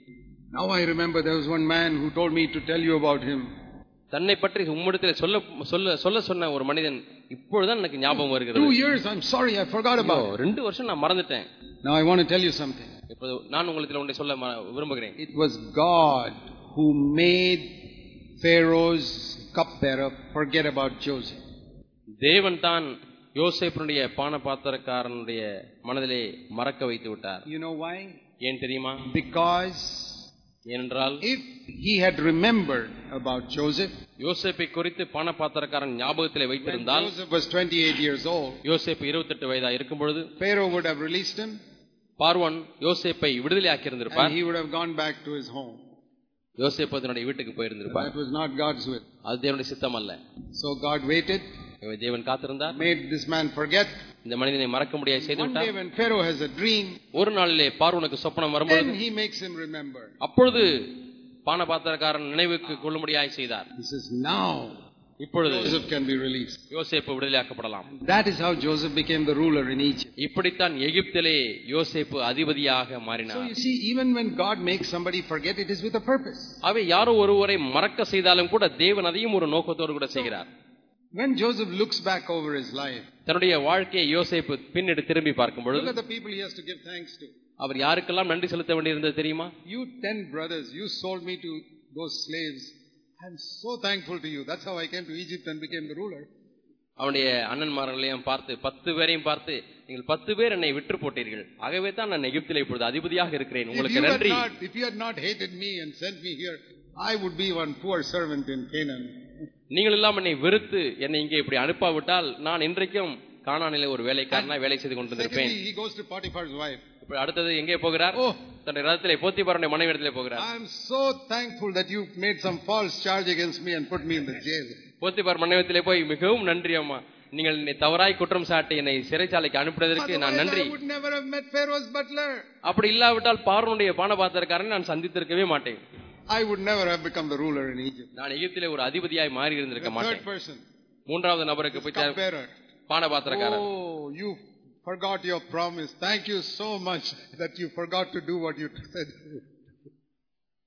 Now I remember there was one man who told me to tell you about him. தன்னை பற்றி உம்மிடத்தில் சொல்ல சொல்ல சொல்ல சொன்ன ஒரு மனிதன் இப்பொழுதுதான் எனக்கு ஞாபகம் வருகிறது. Two years, I'm sorry, I forgot about it. ரெண்டு வருஷம் நான் மறந்துட்டேன். Now I want to tell you something. இப்போது நான் உங்களுக்கு ஒன்றை சொல்ல விரும்புகிறேன். It was God who made Pharaoh's cupbearer forget about Joseph. தேவன் தான் யோசேப்பினுடைய பானபாத்திரக்காரனுடைய மனதிலே மறக்க வைத்து விட்டார். You know why? ஏன் தெரியுமா? Because ஏனென்றால் if he had remembered about Joseph, யோசேப்பை குறித்து பானபாத்திரக்காரன் ஞாபகத்திலே வைத்திருந்தால், Joseph was twenty-eight years old, யோசேப்பு இருபத்தெட்டு வயதா இருக்கும் பொழுது Pharaoh would have released him. பார்வோன் யோசேப்பை விடுதலையாக்கி இருந்திருப்பார். And he would have gone back to his home. யோசேப்பு தன்னுடைய வீட்டுக்கு போயிருந்திருப்பார். That was not God's will. அது தேவனுடைய சித்தம் அல்ல. So God waited. தேவன் காத்திருந்தார். Made this man forget. இந்த மனிதனை மறக்க முடியாது செய்து விட்டார். One day when Pharaoh has a dream, ஒரு நாளிலே பார்வோனுக்கு சொப்பனம் வரும்போது, then he makes him remember. அப்பொழுது பானபாத்திரக்காரன் நினைவுக்கு கொள்ளும்படியாய் செய்தார். He says, now இப்பொழுது Joseph can be released. யோசேப்பு விடுதலையாக்கப்படலாம். That is how Joseph became the ruler in Egypt. இப்படித்தான் எகிப்திலே யோசேப்பு அதிபதியாக மாறினார். So you see, even when God makes somebody forget, it is with a purpose. அவை யாரோ ஒருவரை மறக்க செய்தாலும் கூட தேவன் அதையும் ஒரு நோக்கத்தோடு கூட செய்கிறார். When Joseph looks back over his life, தன்னுடைய வாழ்க்கையை யோசேப்பு பின்னெடு திரும்பி பார்க்கும் பொழுது, look at the people he has to give thanks to. அவர் யாருக்கெல்லாம் நன்றி செலுத்த வேண்டியிருந்தது தெரியுமா? You ten brothers, you sold me to those slaves. I'm so thankful to you. That's how I came to Egypt and became the ruler. அவனுடைய அண்ணன்மார்களையும் பார்த்து, பத்து பேரையும் பார்த்து, நீங்கள் பத்து பேர் என்னை விற்று போட்டீர்கள், ஆகவே தான் நான் எகிப்திலே இப்பொழுது அதிபதியாக இருக்கிறேன், உங்களுக்கு நன்றி. If you had not hated me and sent me here, I would be one poor servant in Canaan. நீங்கள் எல்லாம் என்னை வெறுத்து என்னை இங்கே இப்படி அனுப்பாவிட்டால் நான் இன்றைக்கும் கானானிலே ஒரு வேலைக்காரனாய் வேலை செய்து கொண்டிருப்பேன். He goes to Potiphar's wife. இப்ப அடுத்தது எங்கே போகிறார்? தன்னுடைய ரதத்திலே போத்திபாருடைய மனைவி இடத்திலே போகிறார். I am so thankful that you made some false charge against me and put me in the jail. Potiphar மனைவிடத்திலே போய், மிகவும் நன்றி அம்மா, நீங்கள் என்னை தவறாய் குற்றம் சாட்டி என்னை சிறைச்சாலைக்கு அனுப்பினதற்கு நான் நன்றி. I would never have met Pharaoh's butler. அப்படி இல்லாவிட்டால் பார்வோனுடைய பானபாத்திரக்காரனை நான் சந்தித்திருக்கவே மாட்டேன். I would never have become the ruler in Egypt. நான் எகிப்திலே ஒரு அதிபதியாய் மாறி இருந்திருக்க மாட்டேன். Third person. மூன்றாவது நபருக்கு போய் பானபாத்திரக்காரர், oh, you forgot your promise. Thank you so much that you forgot to do what you said.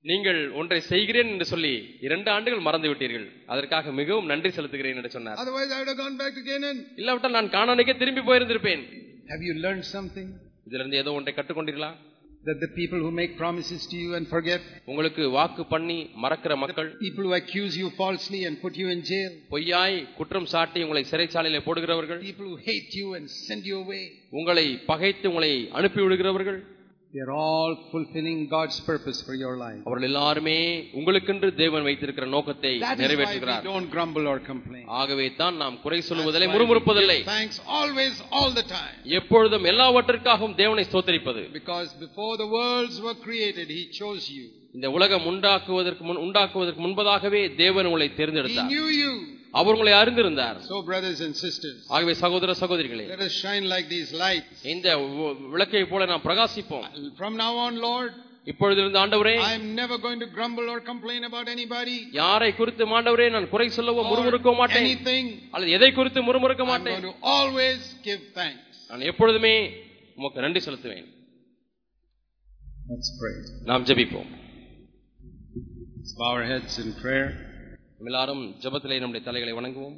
நீங்கள் ஒன்றை செய்கிறேன் என்று சொல்லி இரண்டு ஆண்டுகள் மறந்து விட்டீர்கள், அதற்காக மிகவும் நன்றி செலுத்துகிறேன் என்று சொன்னார். Otherwise I would have gone back to Canaan. இல்லாவிட்டால் நான் கானானுக்கே திரும்பி போயிருந்திருப்பேன். Have you learned something? இதிலிருந்து ஏதோ ஒன்றை கற்றுக்கொண்டீர்களா? That the people who make promises to you and forget, உங்களுக்கு வாக்கு பண்ணி மறக்கிற மக்கள், people who accuse you falsely and put you in jail, பொய்யாய் குற்றம் சாட்டி உங்களை சிறைச்சாலையிலே போடுகிறவர்கள், people who hate you and send you away, உங்களை பகைத்து உங்களை அனுப்பி விடுகிறவர்கள், they are all fulfilling God's purpose for your life. அவர்கள் எல்லாருமே உங்களுக்கென்று தேவன் வைத்திருக்கிற நோக்கத்தை நிறைவேற்றுகிறார். Don't grumble or complain. ஆகவே தான் நாம் குறை சொல்லுவதில்லை, முறுமுறுப்பதில்லை. Thanks always, all the time. எப்பொழுதும் எல்லாவற்றிற்காகவும் தேவனை ஸ்தோத்திரிப்பது. Because before the worlds were created, He chose you. இந்த உலகம் உண்டாக்குவதற்கு முன் உண்டாக்குவதற்கு முன்பதாகவே தேவன் உங்களை தேர்ந்தெடுத்தார். He knew you. அவர் உங்களை அறிந்திருந்தார். So brothers and sisters, ஆகவே சகோதர சகோதரிகளே, let us shine like these lights. இந்த விளக்கை போல நாம் பிரகாசிப்போம். From now on, Lord, இப்பொழுதிருந்து ஆண்டவரே, I am never going to grumble or complain about anybody. யாரை குறித்து ஆண்டவரே நான் குறை சொல்லவோ முறுமுறுக்க மாட்டேன். Anything. அல்லது எதை குறித்து முறுமுறுக்க மாட்டேன். I'm going to always give thanks. நான் எப்பொழுதுமே உமக்கு நன்றி செலுத்துவேன். Let's pray. நாம் ஜெபிப்போம். Let's bow our heads in prayer. எல்லாரும் ஜெபத்திலே நம்முடைய தலைகளை வணங்குவோம்.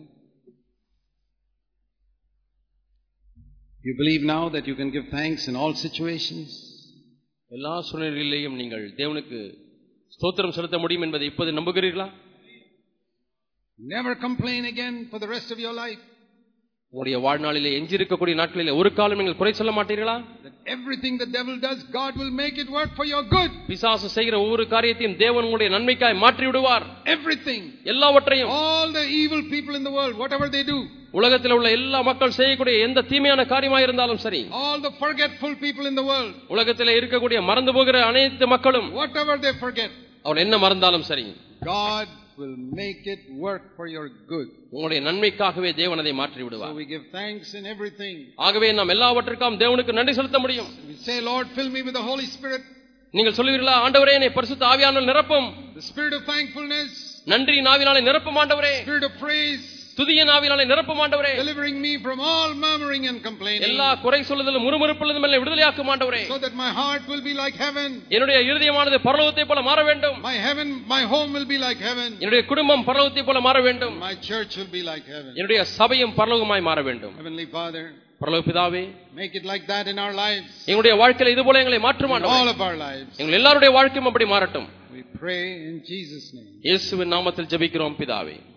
You believe now that you can give thanks in all situations? எல்லா சூழ்நிலைகளிலும் நீங்கள் தேவனுக்கு ஸ்தோத்திரம் செலுத்த முடியும் என்பதை இப்போது நம்புகிறீர்களா? Never complain again for the rest of your life. உங்களுடைய வாழ்நாளிலே எஞ்சிருக்கக்கூடிய நாட்களிலே ஒரு காலம் நீங்கள் குறை சொல்ல மாட்டீர்களா? Everything the devil does, God will make it work for your good. பிசாசு செய்கிற ஒவ்வொரு காரியத்தையும் தேவன் உங்களுடைய நன்மைக்காய் மாற்றி விடுவார். Everything. எல்லாவற்றையும். All the evil people in the world, whatever they do. உலகத்தில் உள்ள எல்லா மக்கள் செய்யக்கூடிய எந்த தீமையான காரியமாக இருந்தாலும் சரி. All the forgetful people in the world. உலகத்திலே இருக்கக்கூடிய மறந்து போகிற அனைத்து மக்களும், whatever they forget, அவர்கள் என்ன மறந்தாலும் சரி, God will make it work for your good. உங்களுடைய நன்மைக்காகவே தேவன் அதை மாற்றி விடுவார். So we give thanks in everything. ஆகவே நாம் எல்லாவற்றிற்கும் தேவனுக்கு நன்றி செலுத்த முடியும். We say, Lord, fill me with the Holy Spirit. நீங்கள் சொல்லுவீர்களா, ஆண்டவரே என்னை பரிசுத்த ஆவியானவரால் நிரப்பும். The spirit of thankfulness. நன்றியின் ஆவியாலே நிரப்பும் ஆண்டவரே. Spirit of praise. துதியின் ஆவியாலே நிரப்பும் ஆண்டவரே. Delivering me from all murmuring and complaining. எல்லா குறை சொல்லுதலும் முறுமுறுப்புதலும் என்னை விடுதலையாக்கும் ஆண்டவரே. So that my heart will be like heaven. என்னுடைய இருதயமானது பரலோகத்தைப் போல மாற வேண்டும். My heaven, my home will be like heaven. என்னுடைய குடும்பம் பரலோகத்தைப் போல மாற வேண்டும். My church will be like heaven. என்னுடைய சபையும் பரலோகமாய் மாற வேண்டும். Heavenly Father, பரலோக பிதாவே, make it like that in our lives. எங்களுடைய வாழ்க்கையில இது போல எங்களை மாற்றும் ஆண்டவரே. All of our lives. எங்கள் எல்லாருடைய வாழ்க்கையும் அப்படி மாறட்டும். We pray in Jesus' name. இயேசுவின் நாமத்தில் ஜெபிக்கிறோம் பிதாவே.